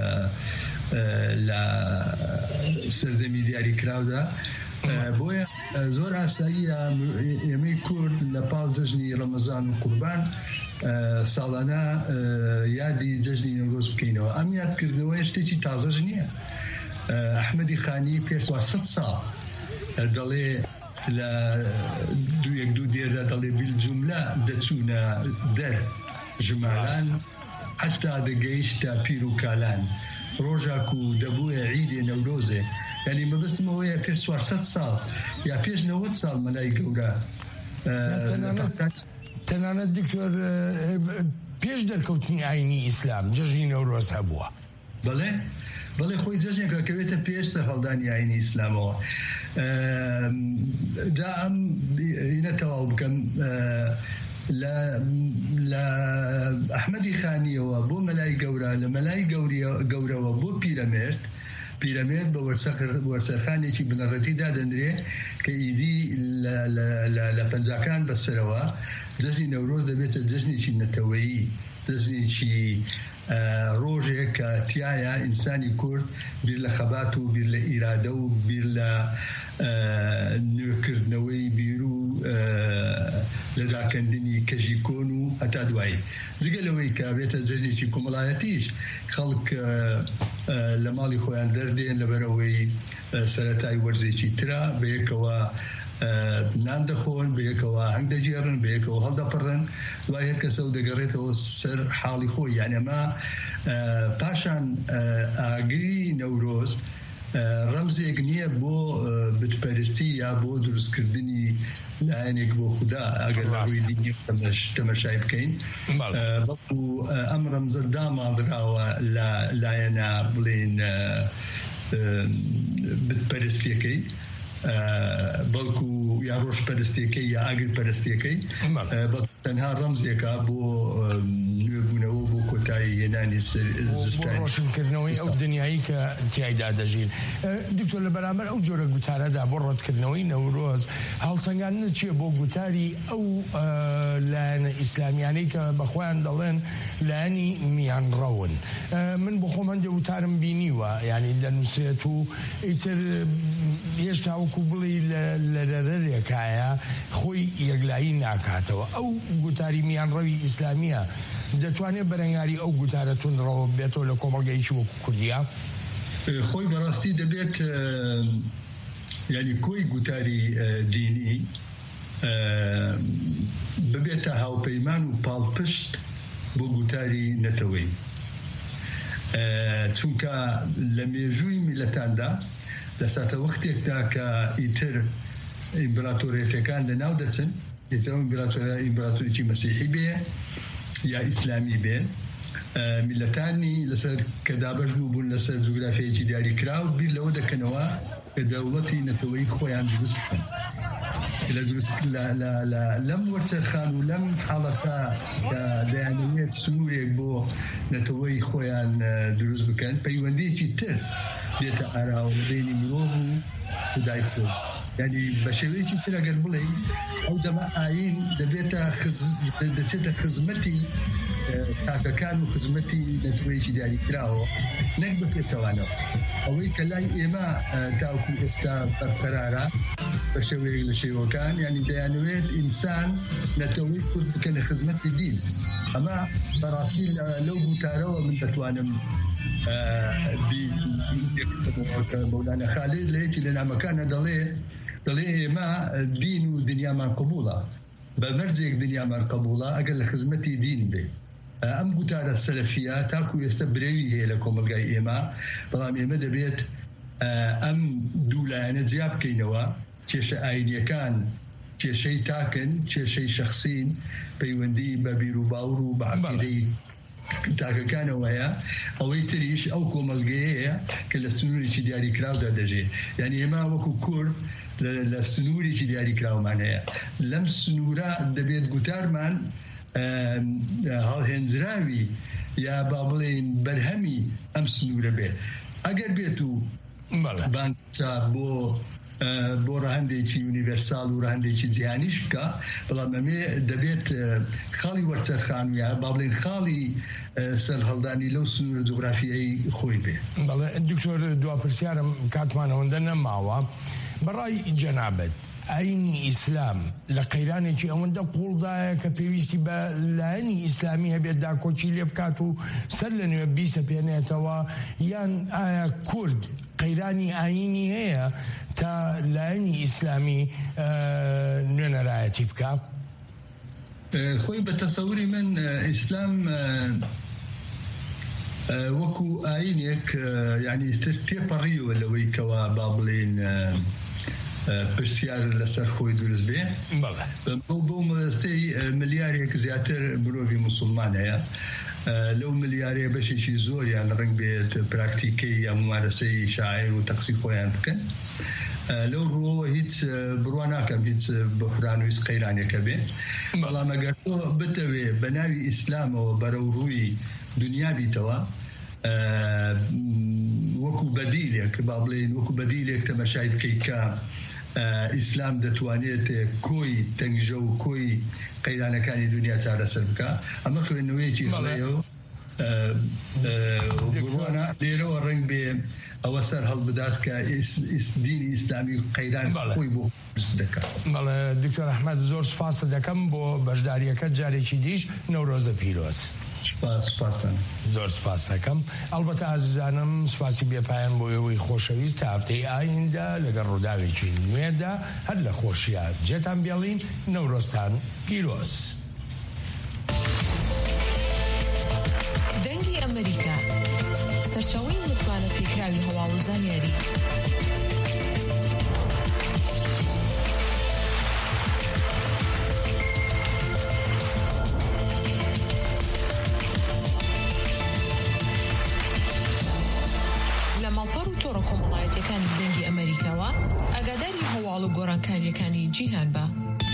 لە سەردەمی دیاری کراودا بۆیە زۆر ئاساییە ئێمەی کورد لە پاڵ جەژنی ڕەمەزان و قوربان ساڵانە یادی جەژنی نەورۆز بکەینەوە ئەم یادکردنەوەی شتێکی تازەش نییە ئەحمەدی خانی پێش سەد ساڵ دەڵێ لە دوو یەک دوو دێردا دەڵێ بیلجوملە دەچوونە دەر ژماران حتا دەگەیشتە پیر و کالان ڕۆژاک و دەبووە عیدێ نەورۆزێ یعنی مەبستمەوەیە پێش سەد ساڵ یا پێش نەوەت ساڵ مەلای گەورە تەنانەت دکتۆر پێش دەرکەوتنی ئاینی ئیسلام جەژنی نەورۆز هەبووە بەڵێ بەڵێ خۆی جەژنێکە کەوێتە پێش سەرهەڵدانی ئاینی ئیسلامەوە جا ئەم هینە تەواو بکەم لە ئەحمەدی خانیەوە بۆ مەلای گەورە لە مەلای گەورەوە بۆ پیرەمێرد پیرەمێرد بە وەرسەرخانێکی بنەڕەتیدا دەنرێ کە ئیدی لە پەنجاکان بەسەرەوە جەژنی نەورۆز دەبێتە جەژنێکی نەتەوەیی جەژنێکی ڕۆژێک کە تایە ئینسانی کورد بیر لە خەبات و بیر لە ئیرادە و بیر لە نوێکردنەوەی بیر و لەداکەندنی کەژی کۆن و هەتا دوایی جگە لەوەی کە بێتە جەژنێکی کۆمەڵایەتیش خەڵک لە ماڵی خۆیان دەردێن لەبەرەوەی سەرەتای وەرزێکی ترا بەیەکەوە نان دەخۆن بەیەکەوە هەنگ دەجێڕن بەیەکەوە هەڵدەپڕن دوای هەر کەسە و دەگەڕێتەوە سەر حاڵی خۆی یعنی ئەمە پاشان ئاگری نەورۆز ڕەمزێک نییە بۆ بتپەرستی یا بۆ دروستکردنی لایەنێک بۆ خوددا ئەگەر ڕووی دینی تەمەشای بکەین بەڵکو ئەم ڕەمزە داماڵراوە لە لایەنە بڵێن بتپەرستیەکەی بەڵکو یا ڕۆژ پەرستیەکەی یا ئاگر پەرستیەکەی تەنها ڕەمزێکە بۆ نوێبوونەوە بۆ کۆتایی هێنانی ڕۆشنکردنەوەی ئەو دنیایی کە تیایدا دەژین دکتۆر لە بەرامبەر ئەو جۆرە گوتارەدا بۆ ڕەتکردنەوەی نەورۆز هەڵسەنگاندنە چییە بۆ گوتاری ئەو لایەنە ئیسلامیانەی کە بەخۆیان دەڵێن لایەنی میانڕەون من بۆ خۆم هەندێک وتارم بینیوە یعنی دەنووسێت و ئیتر هێشتا وەکو بڵی لەرەرێکایە خۆی یەکلایی ناکاتەوە ئەو گوتاری میانڕەوی ئیسلامیە دەتوانێت بەرەنگاری ئەو گوتارە توندڕەوە بێتەوە لە کۆمەڵگەیەکی وەکو کوردیە خۆی بەڕاستی دەبێت ینی کۆی گوتاری دینی ببێتە هاوپەیمان و پاڵپشت بۆ گوتاری نەتەوەی چونکە لە مێژووی میلەتاندا لە ساتە وەختێکدا کە ئیتر ئیمپراتۆریەتەکان لەناو دەچن ئیتر ئیمپراتۆریەکی مەسیحی بێ یا ئیسلامی بێ میلەتانی لەسەر کە دابەش بوو بوون لەسەر جوگرافیەکی دیاری کراو بیر لەوە دەکەنەوە کە دەوڵەتی نەتەوەی خۆیان دروست بکەن لم ورتخان ولم حالتا ديانويت سنوريك بو نتوي خويان دروز بكن بيونديتي تر ديتا أراو بيني مروه ودايفو يعني بشويتي تر أقل بلي أو دما آين دبيتا خز دبيتا خزمتي تاكا كانوا خزمتي نتويجي داري كراو نقبل في توانو أوي كلاي إيما تاوكو استا برقرارا بشوي لشي وكان يعني ديانويت إنسان نتوي كل كان خزمة الدين أما براسيل لو بوتارو من تتوانم مولانا خالد ليتي لنا مكان دلي دلي ما دين ودنيا من قبوله بمرزق دنيا من قبوله أقل خزمتي دين به أم قتال السلفية تاكو يستبريوي هي لكم القاي إما بلام إما دبيت أم دولة نجياب كينوا تيش آينيا كان تيشي تاكن تيشي شخصين بيوندي ببيرو باورو بعقيدي تاكا كان ويا أو يتريش أو كوم القاي كلا سنوري شي دياري كراو دا دجي يعني إما وكو كور للسنوري شي دياري كراو معناها لم سنورا دبيت قتار من هنزراوي يا بابلين برهمي أم سنورة بيت أجر بيتو بانتا بو بو رهندێکی یونیڤەرساڵ و رهندێکی جیهانیش بکە بەڵام ئەمێ دەبێت خاڵی وەرچەرخانویە با بڵێن خاڵی سەر هەڵدانی لەو سنوورە جوغرافیایی خۆی بێ. بەڵێ دکتۆر دوا پرسیارم کاتمان ئەوەندە نەماوە بەڕای جەنابەت ئاینی ئیسلام لە قەیرانێکی ئەوەندە قوڵدایە کە پێویستی بە لایەنی ئیسلامی هەبێت داکۆچی لێ بکات و سەر لە نوێ بیسەپێنێتەوە یان ئایا کورد قەیرانی ئاینی هەیە تا لایەنی ئیسلامی نوێنەرایەتی بکات؟ خۆی بە تەسەوری من ئیسلام وەکو ئاینێک یعنی تێپەڕیوە لەوەی کەوا با بڵێن پرسیار لەسەر خۆی دروست بێ بۆ مەدەستەی ملیارێک زیاتر مرۆڤی موسڵمان هەیە لەو ملیارەیە بەشێکی زۆریان ڕنگ بێت پراکتیکەی یا ممارەسەی شاعیر و تەقسی خۆیان بکەن لەو ڕۆ هیچ بڕوا ناکەم هیچ بحران و هیچ قەیرانێکە بێ بەڵام ئەگەر تۆ بتەوێ بە ناوی ئیسلامەوە بەرەو ڕووی دنیا بیتەوە وەکو بەدیلێک با بڵێن وەکو بەدیلێک تەمەشای بکەیت کە ئیسلام دەتوانێت کۆی تەنگژە و کۆی قەیرانەکانی دنیا چارەسەر بکە ئەمە خوێندنەوەیەکی هەڵەیە بڕوانە لێرەوە ڕنگ بێ ئەوە سەر هەڵبدات کە دینی ئیسلامی قەیران خۆی بۆ دەکات. بەڵێ دکتۆر ئەحمەد زۆر سوپاس دەکەم بۆ بەشداریەکەت جارێکی دیش نەورۆزە پیرۆز. زۆر سپاس دەکەم. ئەڵبەتە ئازیزانم سوپاسی بێپایان بۆ ئەوەی خۆشەویست تا هەفتەی ئایندا لەگەڵ ڕووداوێکی نوێدا هەر لە خۆشیە جێتان بێڵین نەورۆزتان پیرۆز. دەنگی ئەمریکا سەرچاوەی متمانە پێکراوی هەواڵ و زانیاری. تۆڕە کۆمەڵایەتیەکانی دەنگی ئەمریکاوە ئاگاداری هەواڵ و گۆڕانکاریەکانی جیهان بە.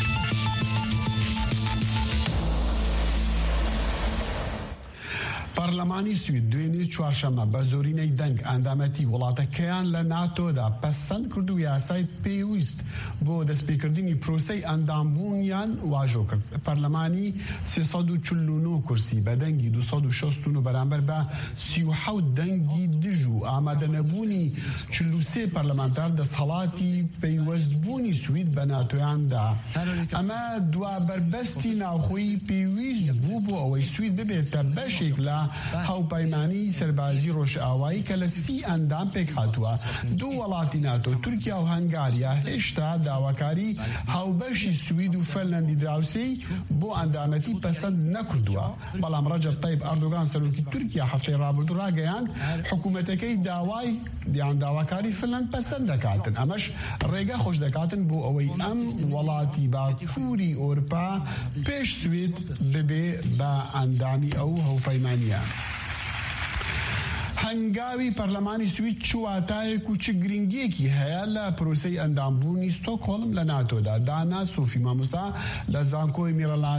پەرلەمانی سوید دوێنێ چوارشەمە بە زۆرینەی دەنگ ئەندامەتی وڵاتەکەیان لە ناتۆدا پەسەند کرد و یاسای پێویست بۆ دەستپێکردنی پرۆسەی ئەندامبوونیان واژۆ کرد. پەرلەمانی سێسەد و چل و نۆ کورسی بە دەنگی دووسەد و شەست و نۆ بەرامبەر بە سی و حەوت دەنگی دژ و ئامادەنەبوونی چل و سێ پەرلەمانتار دەسەڵاتی پەیوەستبوونی سوید بە ناتۆیاندا. ئەمە دوا بەربەستی ناوخۆیی پێویست بوو بۆ ئەوەی سوید ببێتە بەشێک لە هاوپەیمانی سەربازی ڕۆژئاوایی کە لە سی ئەندام پێک هاتووە. دوو وڵاتی ناتۆ تورکیا و هەنگاریا هێشتا داواکاری هاوبەشی سوید و فەرلەندی دراوسەی بۆ ئەندامەتی پەسەند نەکردووە. بەڵام ڕەجەب تایب ئەردۆغان سەرۆکی تورکیا هەفتەی ڕابردوو ڕاگەیاند حکوومەتەکەی داوای دیان داواکاری فنلەند پەسەند دەکاتن. ئەمەش ڕێگە خۆش دەکاتن بۆ ئەوەی ئەم وڵاتی باکووری ئۆروپا پێش سوید ببێ بە ئەندامی ئەو هەوپەیمانیە. هەنگاوی پەرلەمانی سوید چواتایەک و چ گرنگیەکی هەیە لە پرۆسەی ئەندامبوونی ستۆکهۆڵم لە ناتۆدا. دانا سۆفی مامۆستا لە زانکۆی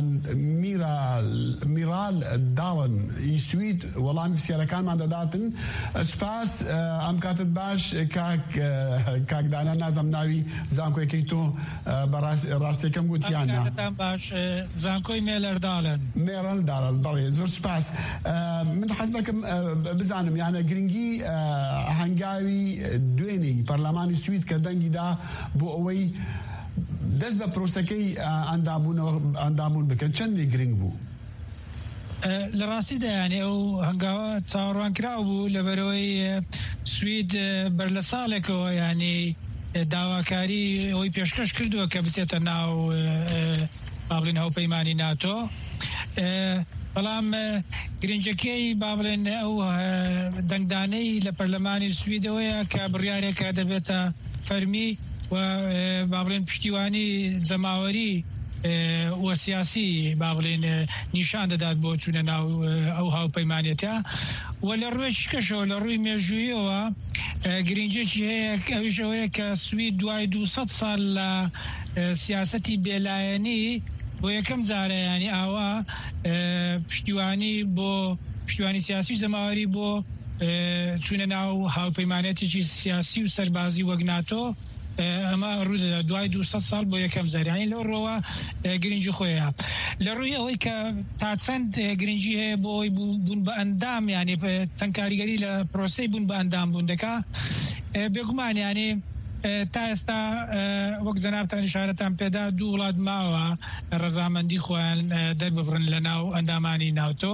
میرال داڵن ئی سوید وەڵامی پرسیارەکانمان دەداتن. سوپاس ئەم کاتت باش کاک دانا، نازەم ناوی زانکۆیەکەی تۆ ڕاستیەکەم گوتیانە باش زانکۆی مێلەرداڵن مێرەلداڵن بەڵێ زۆر سوپاس. من حەز دەکەم بزانم یانە گرنگی هەنگاوی دوێنەی پەرلەمانی سوید کە دەنگیدا بۆ ئەوەی دەست بە پرۆسەکەی ئەندامبوون بکەن چەندێک گرنگ بوو؟ لە ڕاستیدا یانێ ئەو هەنگاوە چاوەڕوان کراو بوو لەبەرەوەی سوید بەر لە ساڵێکەوە ینی داواکاری ئەوەی پێشکەش کردووە کە بچێتە ناو بابڵین هاوپەیمانی ناتۆ. بەڵام گرنجەکەی با بڵێن ئەو دەنگدانەی لە پەرلەمانی سویدەوەیە کە بڕیارێکە دەبێتە فەرمی و با بڵێن پشتیوانی جەماوەری وە سیاسی با بڵێن نیشان دەدات بۆ چوونە ناو ئەو هاوپەیمانێتە. و لە ڕووی شکەشەوە لە ڕووی مێژوویەوە گرنجێکی هەیە ئەویش ئەوەیە کە سوید دوای دووسەد ساڵ لە سیاسەتی بێلایەنی بۆ یەکەم جارە ینی ئاوا پشتیوانی بۆ پشتیوانی سیاسی زەماوەری بۆ چوونە ناو هاوپەیمانێتێکی سیاسی و سەربازی وەک ناتۆ ئەمە ڕوودەدا دوای دووسەد ساڵ بۆ یەکەم جارانی لەو ڕۆوە گرنگی خۆیە. لە ڕووی ئەوەی کە تا چەند گرنگی هەیە بۆ ئەوی بوون بە ئەندام یعنی چەند کاریگەری لە پرۆسەی بوون بە ئەندام بوون دەکا بێگومان یعنی تا ئێستا وەک جەنابتان ئیشارەتان پێدا دوو وڵات ماوە ڕەزامەندی خۆیان دەرببڕن لە ناو ئەندامانی ناتۆ،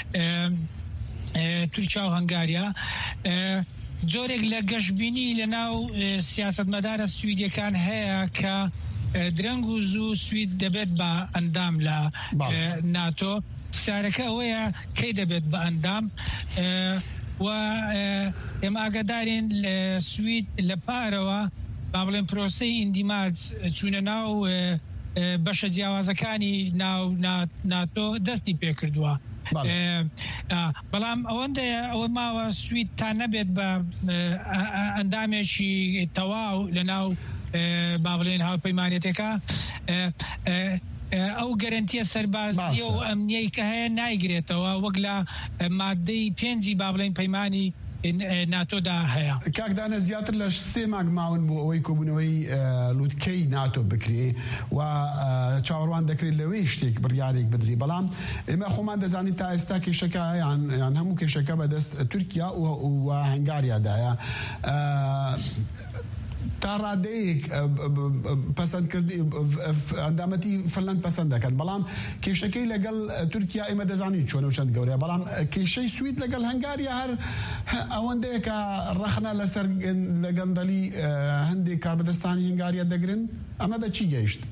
تورکیا و هەنگاریا. جۆرێک لە گەشتبینی لە ناو سیاسەتمەدارە سویدیەکان هەیە کە درەنگ و زوو سوید دەبێت بە ئەندام لە ناتۆ. پرسیارەکە ئەوەیە کەی دەبێت بە ئەندام و ئێمە ئاگادارین لە سوید لە پارەوە با بڵێن پرۆسەی ئیندیماج چوونە ناو بەشە جیاوازەکانی ناو ناتۆ دەستی پێکردووە. بەڵام ئەوەندەیە ئەوە ماوە سوید تا نەبێت بە ئەندامێکی تەواو لە ناو با بڵێن هاوپەیمانێتەکە ئەو گەرنتیە سەربازیە و ئەمنیەی کە هەیە نایگرێتەوە وەک لە مادەی پێنجی با بڵێن پەیمانی ناتۆدا هەیە. کاکدانە زیاتر لە سێ مانگ ماون بۆ ئەوەی کۆبوونەوەی لووتکەی ناتۆ بکرێ و چاوەڕوان دەکرێت لەوەی شتێک بڕیارێک بدرێ. بەڵام ئێمە خۆمان دەزانین تا ئێستا کێشەکە یان هەموو کێشەکە بەدەست تورکیا و هەنگاریادایە. تا ڕادەیەک پەسەندکردی ئەندامەتی فنلەند پەسەند دەکەن، بەڵام کێشەکەی لەگەڵ تورکیا ئێمە دەزانین چۆنە و چەند گەورەیە. بەڵام کێشەی سوید لەگەڵ هەنگاریا هەر ئەوەندەیە کە ڕەخنە لەسەر لە گەندەلی هەندێک کاربەدەستانی هەنگاریا دەگرن. ئەمە بە چی گەیشت؟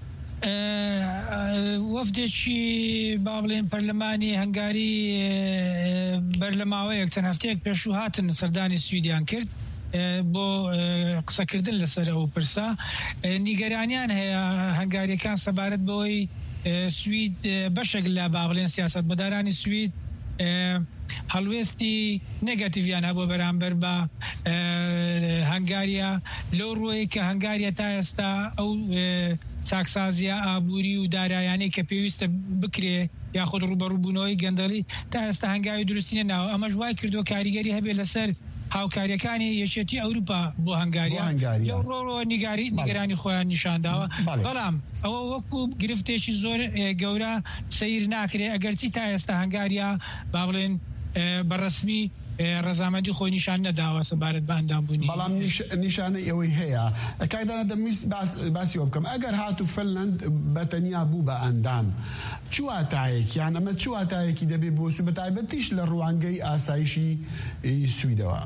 وەفدێکی با بڵێن پەرلەمانی هەنگاری بەر لە ماوەیەک چەند هەفتەیەک پێشوو هاتن سەردانی سویدیان کرد بۆ قسەکردن لەسەر ئەو پرسا. نیگەرانیان هەیە هەنگاریەکان سەبارەت بەوەی سوید بەشێک لە با بڵێن سیاسەتمەدارانی سوید هەڵوێستی نێگاتیڤیان هەبووە بەرامبەر بە هەنگاریا لەو ڕۆیە کە هەنگاریا تا ئێستا ئەو چاکسازیە ئابووری و دارایانەی کە پێویستە بکرێ یاخود ڕوبەڕووبوونەوەی گەندەڵی تا ئێستا هەنگاوی دروستی نەناوە. ئەمەش وای کردووە کاریگەری هەبێت لەسەر هاوکاریەکانی یەکێتی ئەوروپا بۆ هەنگاریا لەو ڕۆڕۆ نیگەرانی خۆیان نیشانداوە. بەڵام ئەوە وەکو گرفتێکی زۆر گەورە سەیر ناکرێ ئەگەرچی تا ئێستا هەنگاریا با بڵێن بەڕەسمی ڕەزامەندی خۆی نیشان نەداوە سەبارەت بە ئەندامبوونی. بەڵام نیشانەی ئەوەی هەیە کاکدانە دەمویست باسیەوە بکەم. ئەگەر هاتو فنلەند بەتەنیا بوو بە ئەندام چواتایەکی یان ئەمە چواتایەکی دەبێت بۆ سو بەتایبەتیش لە ڕوانگەی ئاسایشی سویدەوە؟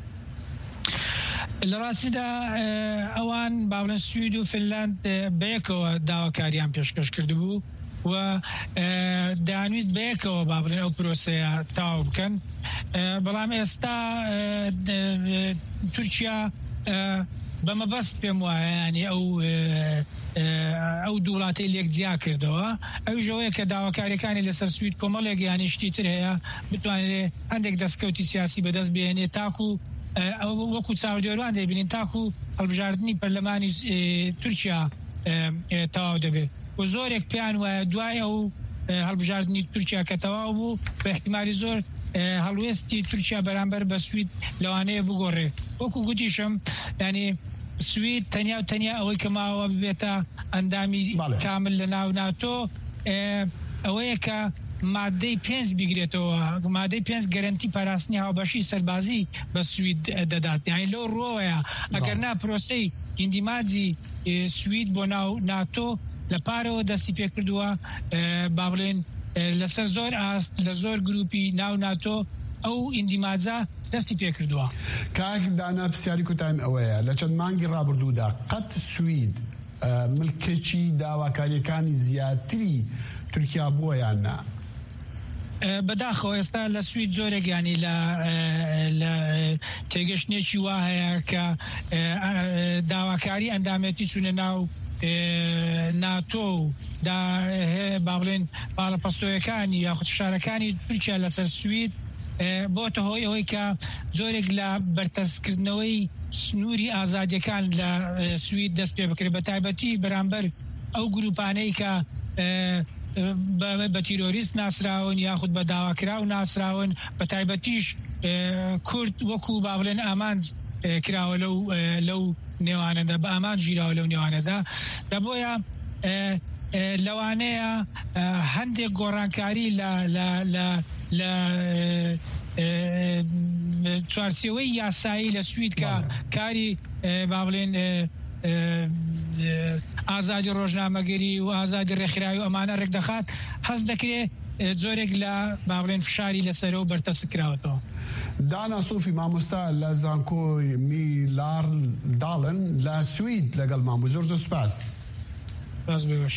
لە ڕاستیدا ئەوان با بڵێن سوید و فنلەند بەیەکەوە داواکاریان پێشکەش کردبوو و دەیانویست بەیەکەوە با بڵێن ئەو پرۆسەیە تاو بکەن. بەڵام ئێستا تورکیا بەمە بەست پێم وایە ینی ئەو ئەو دووڵاتی لێک جیا کردەوە ئەو ژەوەیە کە داواکاریەکانی لەسەر سوید کۆمەڵێک یانی شتی تر هەیە بتوانێت هەندێک دەستکەوتی سیاسی بەدەست بێنێ تاکو وەکو چاودێروان دەبینین تاکو هەڵبژاردننی پەرلەمانی تورکیا تەواو دەبێت و زۆرێک پیان وایە دوای ئەو هەڵبژاردننی تورکیا کە تەواو بوو بە احتیمالی زۆر هەڵوێستی تورکیا بەرامبەر بە سوید لەوانەیە بگۆڕێ وەکو گوتیشم ینی سوید تەنیا و تەنیا ئەوەی کە ماوە ببێتە ئەندامی کامل لە ناو ناتۆ ئەوەیە کە مادەی پێنج بگرێتەوە مادەی پێنج گەرنتی پاراستنی هاوبەشی سەربازی بە سوید دەدات یانی لەو ڕۆوەیە ئەگەر نا پرۆسەی ئیندیماجی سوید بۆ ناو ناتۆ لە پارەوە دەستی پێ کردووە با بڵێن لەسەر زۆر ئاست لە زۆر گروپی ناو ناتۆ ئەو ئیندیماجە دەستی پێ کردووە کاک دانا پرسیاری کوتایم ئەوەیە لە چەند مانگی ڕابردوودا قەت سوید ملکێکی داواکاریەکانی زیاتری تورکیا بووە یان نا بەداخەوە ئێستا لە سوید زۆرێک ینی لە تێگەشتێکی وا هەیە کە داواکاری ئەندامەتی چوونە ناو ناتۆ دا با بڵێن باڵەپەستۆیەکانی یاخود شارەکانی تورکیا لەسەر سوید بۆتە هۆی ئەوەی کە زۆرێک لە بەرتەسکردنەوەی سنووری ئازادیەکان لە سوید دەست پێ بکرێت بە تایبەتی بەرامبەر ئەو گروپانەی کە بە تیرۆریست ناسراون یاخود بە داواکراو ناسراون بە تایبەتیش کورد وەکو با بڵێن ئامانج کراوە لەو لەو نێوانەدا بە ئامان ژیراوە لەو نێوانەدا دەبۆیە لەوانەیە هەندێک گۆڕانکاری لە چوارچێوەی یاسایی لە سوید کە کاری با بڵێن ئازادی ڕۆژنامەگەری و ئازادی ڕێکخراوی و ئەمانە ڕێک دەخات هەست دەکرێت زۆرێک لە با بڵێن فشاری لەسەرەوە بەرتەست کراوەتەوە دانا سوفی مامۆستا لە زانکۆی میلار داڵن لە سوید لەگەڵ مام زۆر زۆر سپاس باز بێوەش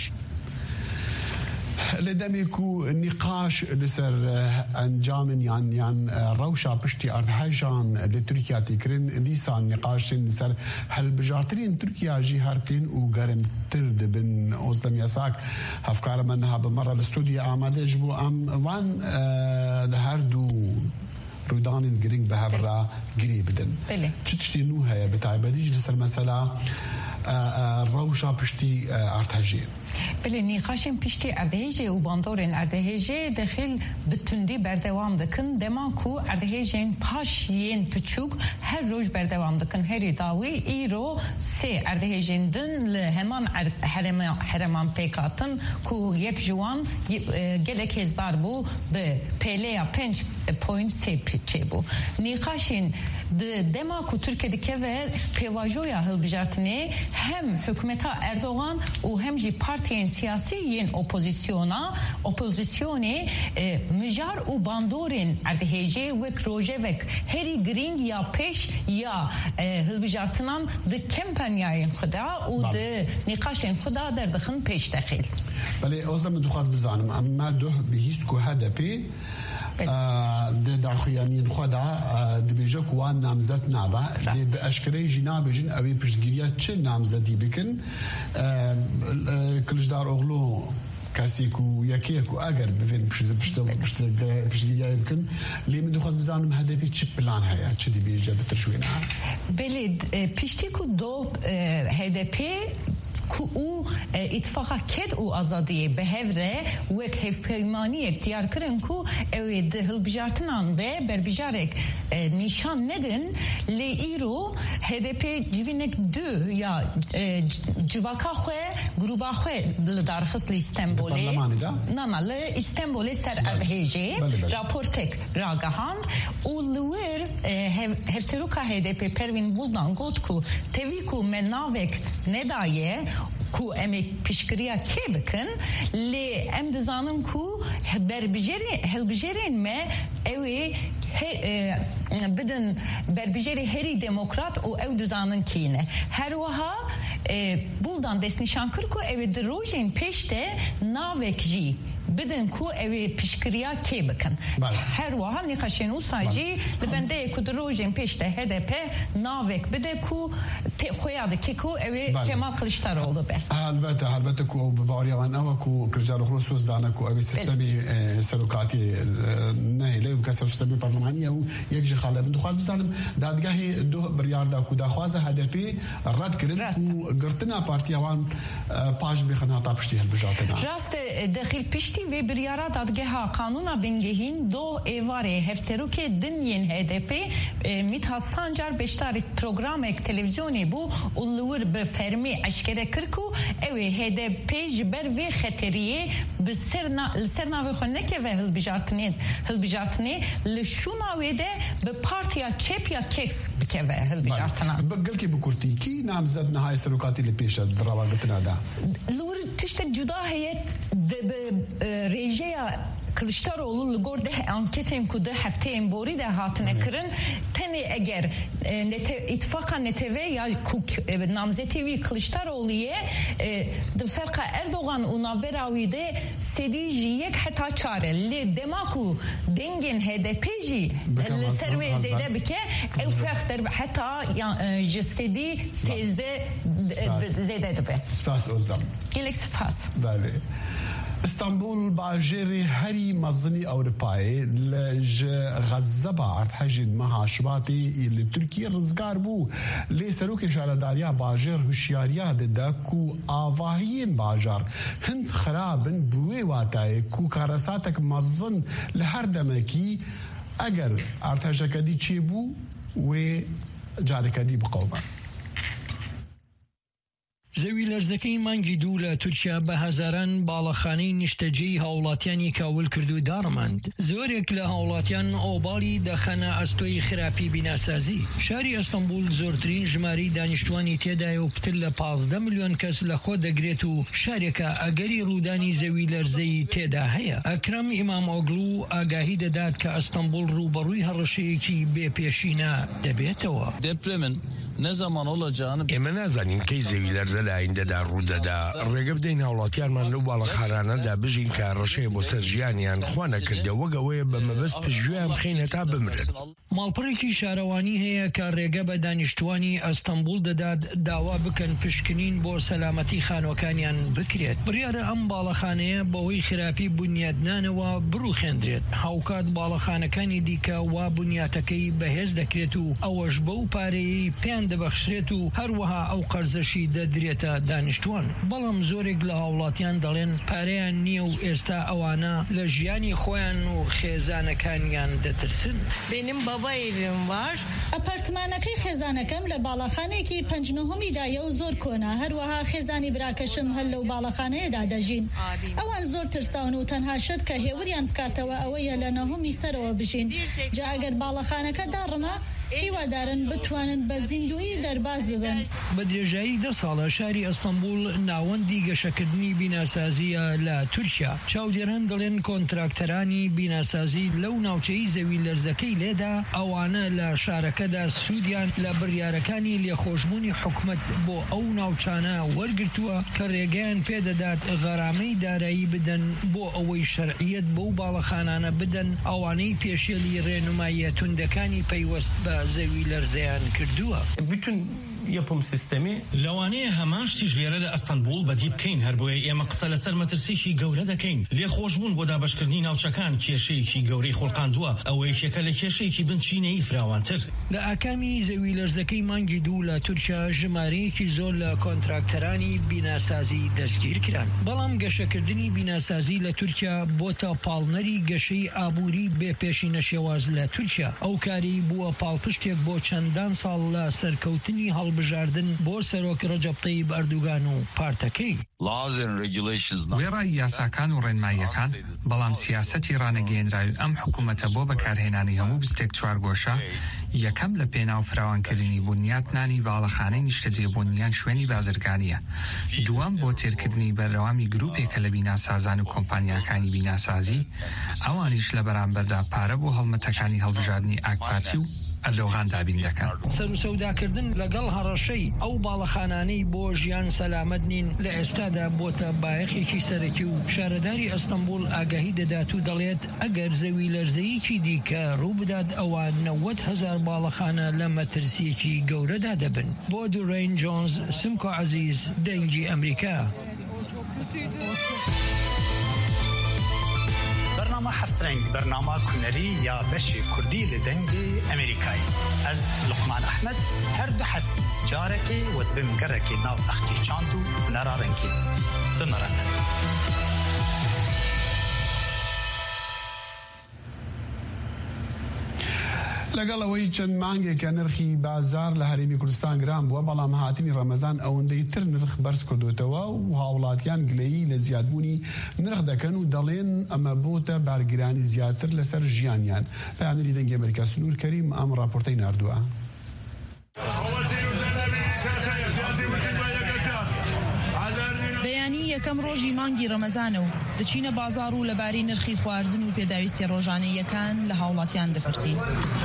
لدمك نقاش لسر انجام يان يان روشا بشتي ارهجان لتركيا تكرين ديسان نقاش لسر هل بجارترين تركيا جهارتين وقرم ترد بن اوزدم يساك هفكار منها بمرة الاستوديو آماده جبو ام وان هردو رودان جرينج بهبرا قريبدن تشتي نوها بتاعبديج لسر مسألة روشا بشتي ارتهجين بله نقاشین پشتی اردهیجه و باندورین اردهیجه داخل بتندی بردوام دکن دماکو اردهیجین پاش ین پچوک هر روز بردوام دکن هری داوی ایرو سه اردهیجین دن لهمان حرمان حرمان پیکاتن کو یک جوان گلک هزار بو به پلیا پنج پوینت سه پیچه بو نقاشین دماکو ترکیه دکور پیواجویا هلبجارتنه هم حکومتا اردوغان و هم جی partiyen siyasiyin opozisyona opozisyone e, mijar u bandorin erdhece ve projevek heri gring ya peş ya e, hilbijartınan de kampanyayın xda u de niqaşın xda derdixin peş daxil بله اوزم دخواست بزنم اما دو بهیس که هدفی ده داخیانی خدا دبیجه کوان نامزد نابا ده اشکره جنا بجن اوی پشتگیریه چه نامزدی بکن کلشدار اغلو کسی کو یکی کو اگر بفین پشت پشت پشت پشتگیریه بکن لیمن دخواست بزنم هدفی چه پلان هیا چه دبیجه بترشوینه بله پشتی کو دو هدفی که او اتفاقا کد او آزادی به هفره و یک هف پیمانی اختیار کرن که اوی دهل بجارتنان ده بر بجارک نشان ندن لی ایرو هدپی جوینک دو یا جواکا خواه گروبا خواه لدارخص لی استنبولی نه نه لی استنبولی سر ارهجه راپورتک راگهاند و لور هفسروکا هدپی پروین بولدان گود که تیوی که من ناوک ندایه کو ام پیشکریا کی بکن لی ام دزانم کو بربجری هلبجرین ما اوی بدن بربجری هری دموکرات او او دزانن کینه هر وها بولدان دست نشان کر کو اوی دروژین پیشته ناوک جی بدن کو اوی پشکریا کی بکن هر وها نقاشین و ساجی لبنده کدروجین پیشته هدپ ناوک بده کو خویاد کی کو اوی کمال کلیشتاروğlu به البته البته کو بباریا من اما کو کرجار خصوص دانا کو اوی سیستمی سلوکاتی نه له کسر سیستمی پارلمانی او یک جه خاله بده خواست بزنم دادگاه دو بریار دا کو دا خواست هدپی رد کرد کو گرتنا پارتی وان پاش بخنا تابشتی هالفجاتنا راست داخل پشتی و بریارا دادگاه قانونا بنگهین دو ایواره هفسروک دنین هدپی میتها سانجار بشتار پروگرام یک تلویزیونی بو اولور بفرمی اشکره کرکو اوی هدپی جبر و خطریه بسرنا لسرنا و خونه که و هل بجارتنی هل بجارتنی لشونا ویده به پارتیا چپ یا کیکس بکه و هل بجارتنا بقول کی بکرتی کی نامزد نهای سلوکاتی لپیش درآور گتنا دا لور تشتك جدا هي ريجيا Kılıçdaroğlu Ligor'da anketin kudu hafteyin bori de hatine kırın teni eğer nete, ittifaka neteve ya kuk namzetevi Kılıçdaroğlu'ya de farka Erdoğan unavberavide sedijiyek hatta çare le demaku dengen H D P'ci le serve zede bike ev farklar hatta jessedi sezde zede de be. Spas Ozdam. Gelek spas. Bale. اسطنبول باجری هری مزنی اروپایی لج غزبا عرض حجن مها شباطی لی ترکیه رزگار بو لی سروک شارداریا باجر هوشیاریا ده کو آواهین باجر هند خرابن بوی واتای کو کارساتک مزن لهر دمکی اگر عرض حجکدی چی بو و جارکدی بقومه زەوی لەرزەکەی مانگی دوو لە تورکیا بە هەزاران باڵەخانەی نیشتەجێی هاوڵاتیانی کاول کردو داڕماند زۆرێک لە هاوڵاتیان ئۆباڵی دەخەنە ئەستۆی خراپی بیناسازی شاری ئەستەمبول زۆرترین ژماری دانیشتوانی تێدایە و پتر لە پازدە ملیۆن کەس لەخۆ دەگرێت و شارێکە ئەگەری ڕوودانی زەوی لەرزەی تێدا هەیە ئەکرەم ئیمام ئۆگلو ئاگاهی دەدات کە ئەستەمبول ڕوبەڕووی هەڕەشەیەکی بێپێشینە دەبێتەوە depremin ne zaman olacağını ئێمە نازانین کەی زەوی لەرزە لە ئایندەدا ڕوودەدا ڕێگە بدەین هاوڵاتیانمان لەو باڵەخانانەدا بژین کە ڕەشەیە بۆ سەر ژیانیان خوا نەکردە وەگەوەیە بە مەبەست پشتگوێیان بخەینە تا بمرن ماڵپەڕێکی شارەوانی هەیە کە ڕێگە بە دانیشتوانی ئەستەمبول دەدات داوا بکەن پشکنین بۆ سەلامەتی خانوەکانیان بکرێت بڕیارە ئەم باڵەخانەیە بەهۆی خراپی بنیادنانەوە بڕوخێندرێت هاوکات باڵەخانەکانی دیکە وا بنیاتەکەی بەهێز دەکرێت و ئەوەش بەو پارەیەی پێیان دەبەخشرێت و هەروەها ئەو قەرزەشی دەدرێتە دانیشتوان بەڵام زۆرێک لە هاوڵاتیان دەڵێن پارەیان نییە و ئێستا ئەوانە لە ژیانی خۆیان و خێزانەکانیان دەترسن Benim baba evim var. ئەپارتمانەکەی خێزانەکەم لە باڵەخانێکی پەنجنەهەمی دایە و زۆر کۆنا هەروەها خێزانی براکەشم هەر لەو باڵەخانەیەدا دەژین ئەوان زۆر ترساون و تەنها شت کە هێوریان بکاتەوە ئەوەیە لە نەهەمی سەرەوە بژین جا ئەگەر باڵەخانەکە داڕمە هیوادارن بتوانن بە زیندوی دەرباز ببن بە درێژایی دە ساڵە شاری ئەستەمبول ناوەندی گەشەکردنی بیناسازیە لە تورکیا چاودێران دەڵێن کۆنتراکتەرانی بیناسازی لەو ناوچەی زەوی لەرزەکەی لێدا ئەوانە لە شارەکەدا سوودیان لە بڕیارەکانی لێخۆشبوونی حکومت بۆ ئەو ناوچانە وەرگرتووە کە ڕێگەیان پێدەدات غەرامەی دارایی بدەن بۆ ئەوەی شەرعیەت بەو باڵەخانانە بدەن ئەوانەی پێشێلی ڕێنماییە توندەکانی پەیوەست بە زەوی لەرزەیان کردووە bütün yapım sistemi لەوانەیە هەمان شتی ژێرە لە ئەستەمبول بەدی بکەین هەر بۆیە ئێمە قسە لەسەر مەترسیشی گەورە دەکەین لێخۆشبوون بۆ دابەشکردنی ناوچەکان کێشەیەکی گەورەی خۆڵقاندووە ئەوە یەکێکە لە کێشەیەکی بنچینەی فراوانتر لە ئاکامی زەوی لەرزەکەی مانگی دوو لە تورکیا ژمارەیەکی زۆر لە کۆنتراکتەرانی بیناسازی دەستگیر کران بەڵام گەشەکردنی بیناسازی لە تورکیا بۆتە پاڵنەری گەشەی ئابووری بێپێشینە شێواز لە تورکیا ئەو کاری بووە پاڵپشتێک بۆ چەندان ساڵ لە سەرکەوتنی هەڵبژاردن بۆ سەرۆک ڕەجەب تەیب ئەردوگان و پارتەکەی وێڕای یاساکان و ڕێنماییەکان بەڵام سیاسەتی ڕانەگەیەنراوی ئەم حکوومەتە بۆ بەکارهێنانی هەموو بستێک چوارگۆشە یەکەم لە پێناو فراوانکردنی بنیاتنانی باڵەخانەی نیشتەجێبوونیان شوێنی بازرگانیە دووەم بۆ تێرکردنی بەردەوامی گروپێکە لە بیناسازان و کۆمپانیاکانی بیناسازی ئەوانیش لە بەرامبەردا پارە بۆ هەڵمەتەکانی هەڵبژاردننی ئاکپارتی و ئەلۆغان دابین دەکەن. سەر و سەوداکردن لەگەڵ هەڕەشەی ئەو باڵەخانانەی بۆ ژیان سەلامەت نین لە ئێستادا بۆتە بایەخێکی سەرەکی و شارەداری ئەستەمبول ئاگاهی دەدات و دەڵێت ئەگەر زەوی لەرزەیەکی دیکە ڕوو بدات ئەوان نەوەت هەزار باڵەخانە لە مەترسیەکی گەورەدا دەبن. بۆ دوڕێین جۆنز، سمکۆ عەزیز، دەنگی ئەمریکا. برنامه هفترنگ برنامه کنری یا بشی کردی لدنگی امریکایی از لقمان احمد هر دو هفته جارکی و بمگرکی ناو اختی چاندو نرارنکی بمرنه لەگەڵ ئەوەی چەند مانگێکە نرخی بازار لە هەرێمی کوردستان گران بووە، بەڵام هاتنی ڕەمەزان ئەوەندەی تر نرخ بەرز کردوتەوە و هاوڵاتیان گلەیی لە زیادبوونی نرخ دەکەن و دەڵێن ئەمە بۆتە بارگرانی زیاتر لەسەر ژیانیان. پەیامەری دەنگی ئەمریکا سنوور کەریم ئەم ڕاپۆرتەی ناردووە. بەیانی یەکەم ڕۆژی مانگی ڕەمەزانە و دەچینە بازار و لەبارەی نرخی خواردن و پێداویستی ڕۆژانەیەکان لە هاوڵاتیان دەپرسین.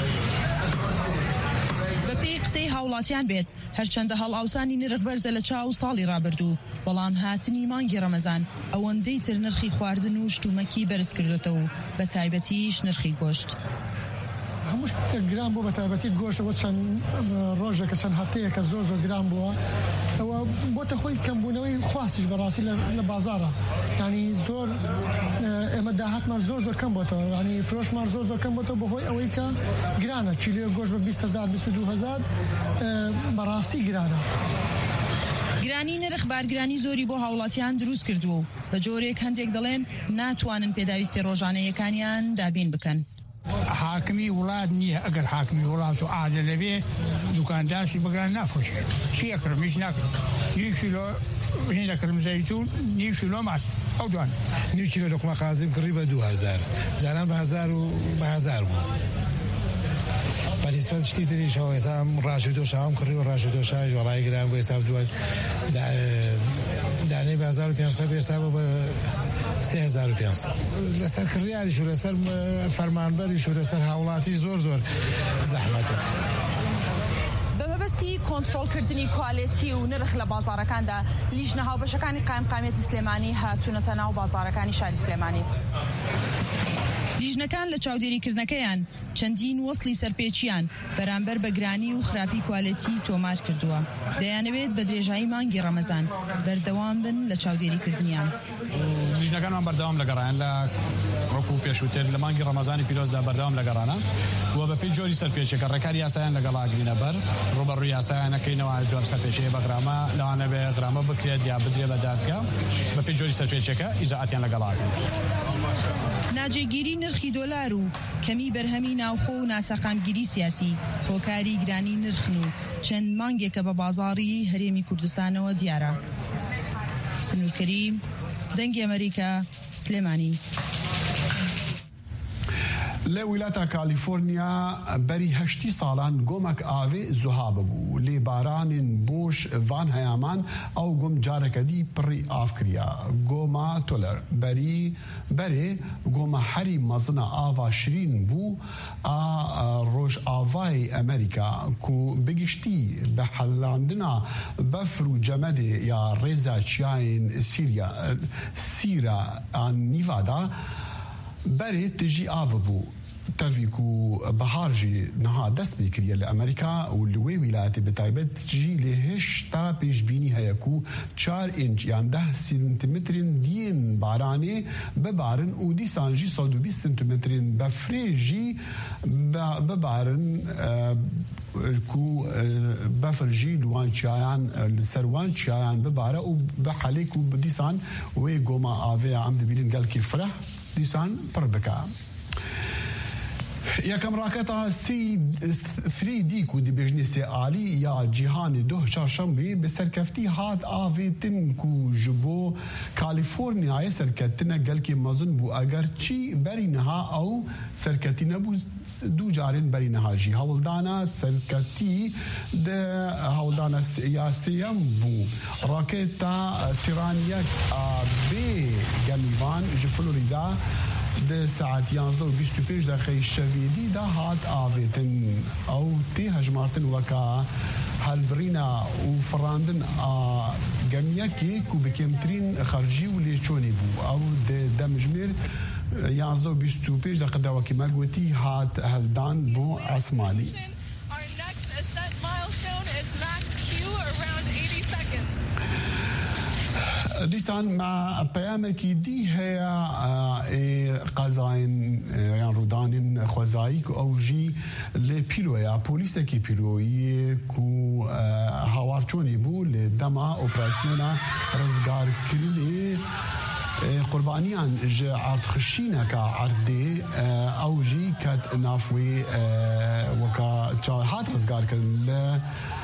بە پێی قسەی هاوڵاتیان بێت هەرچەندە هەڵئاوسانی نرخ بەرزە لە چاو ساڵی ڕابردوو، بەڵام هاتنی مانگی ڕەمەزان ئەوەندەی تر نرخی خواردن و شتومەکی بەرز کردێتەوە، بە تایبەتیش نرخی گۆشت. هەموو شتێک گران بوو، بە تایبەتی گۆشتەوە چەند ڕۆژێکە چەند هەفتەیەکە زۆر زۆر گران بووە. ئەوە بۆتە خۆی کەمبوونەوەی خواستیش بەڕاستی لە بازارە، ینی زۆر ئێمە داهاتمان زۆر زۆر کەم بۆتەوە، ینی فرۆشمان زۆر زۆر کەم بۆتەوە بەهۆی ئەوەی کە گرانە. کیلۆ گۆشت بە بیست هەزار بیست و دوو هەزار بەڕاستی گرانە. گرانی نرخ بارگرانی زۆری بۆ هاوڵاتیان دروست کردووە و بە جۆرێک هەندێک دەڵێن ناتوانن پێداویستی ڕۆژانەیەکانیان دابین بکەن. حاکمی وڵات نییە، ئەگەر حاکمی وڵات و ئادە لەبێ دوکاندارشی بگران نافۆشێت چی ئەکرم هیچ ناکرم. یک کیلۆ هێندە کرم زەیتون، نیو کیلۆ ماس ئەو دوان نیو کیلۆ لۆقمە قازم کڕی بە دوو هەزار، زاران بە هەزار و بە هەزار بوو. بەنسبەت شتی تریشەوە ئێستا ڕاش و دۆشاوم کڕی و ڕاش و دۆشاوی وەڵای گران بۆ ئێستا دووە دانەی بە هەزار و پێنجسەد بۆ ئێستا بۆ بە سێ هەزار و پێنجسەد. لەسەر کڕیاریش و لەسەر فەرمانبەریش و لەسەر هاوڵاتی زۆر زۆر زەحمەتە. بە مەبەستی کۆنتڕۆڵکردنی کوالێتی و نرخ لە بازارەکاندا لیژنە هاوبەشەکانی قایمقامێتی سلێمانی هاتوونەتە ناو بازارەکانی شاری سلێمانی. لیژنەکان لە چاودێریکردنەکەیان چەندین وەسلی سەرپێچیان بەرامبەر بە گرانی و خراپی کوالێتی تۆمار کردووە. دەیانەوێت بە درێژایی مانگی ڕەمەزان بەردەوام بن لە چاودێریکردنیان. لیژنەکانمان بەردەوام لەگەڕایان لە ڕۆک و پێشووتر لە مانگی ڕەمەزانی پیرۆزدا بەردەوام لەگەڕانە و بە پێی جۆری سەرپێچێکە ڕێکاری یاسایان لەگەڵاگرینە بەر ڕوبەڕووی یاسایانەکەینەوە جۆر سەرپێچەیە بە گرامە لەوانە بێ گرامە بکرێت یا بدرێ بە دادگا بە پێی جۆری سەرپێچێکە ئیجاعاتیان لەگەڵاگرین. ناجێگیری نرخی دۆلار و کەمی بەرهەمی ناوخۆ و ناسەقامگیری سیاسی هۆکاری گرانی نرخن و چەند مانگێکە بە بازاڕی هەرێمی کوردستانەوە دیارە. سنوور کەریم، دەنگی ئەمریکا، سلێمانی. لە ویلاتە کالیفۆرنیا بەری هەشتی ساڵان گۆمەک ئاوێ زوهابە بوو لێ بارانên بۆش van هەیامان ئەو گۆم جارەکەدی پڕی ئافکریا گۆما تۆلەر بەری بەرێ گۆمە هەری مەزنە ئاوا شرین بوو ئا ڕۆژ ئاوای ئەمریکا کو بگشتی بە حەلاندنا بەفر و جەمەدێ یا ڕێزا چیاین سیریا سیرە ئان نیڤادا بەرێ تژی ئاوە بوو تەڤیک و بەهارژی نەها دەست پێ کردە لە ئەمریکا و لەوێ ویلایەتی بەتایبەت جی لێ هێشتا پێشبینی هەیە و چار ئینچ یان ده سنتیمترین دیên بارانê ببارن û dîsan jî sed û bîst سنتیمترین بەفرê jî ببارن ku befir jî li wan çiyayan li ser wan çiyayan bibare û bihelê ku dîsan wê goma avêya em dibînin gelkî fireh dîsan pir bike. یەکەم ڕاکەتا سری دیک و دیبێژنی سێ عالی یا جیهانی دۆ چارشەمبێ بە سەرکەفتی هات ئاڤێتن و ji بۆ کالیفۆرنیایە سەرکەتنە گەلکێ مەزن بوو ئەگەر چی بەری نەها ئەو سەرکەتی نەبوو دوو جارێن بەری نەهاژی هەوڵدانە سەرکەتی هەوڵدانە یاسەیەم بوو ڕاکێتا تیرانیەک بێ گەمیوان ji فلۆریدا ده ساعت يانزدو بيستو بيش دقيقة الشفيدي ده هات آفيتن أو تي هجمارتن وكا هالبرينا وفراندن آ جميعكي كوبكيمترين خارجي ولي تشوني بو أو ده ده مجمير يانزدو بيستو بيش دقيقة ده وكي مالوتي هات هالدان بو عسمالي. دیسان مع پیامک دی هیا قضاین یان رودانین خوازایی که اوجی لپیلویا پلیس کی پیلویی کو هاوارچونی بو لدما اپراسیونا رزگار کلی قربانیان جا عرض خشینا کا عرضی اوجی کت نافوی وکا هات رزگار کن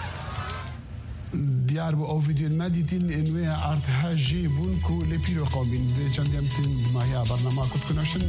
دیار بو او فيديو الماديتين انوي عرض هاجي بونكو لبيرو قومين چندم تن ماهي برنامج كنت كناشن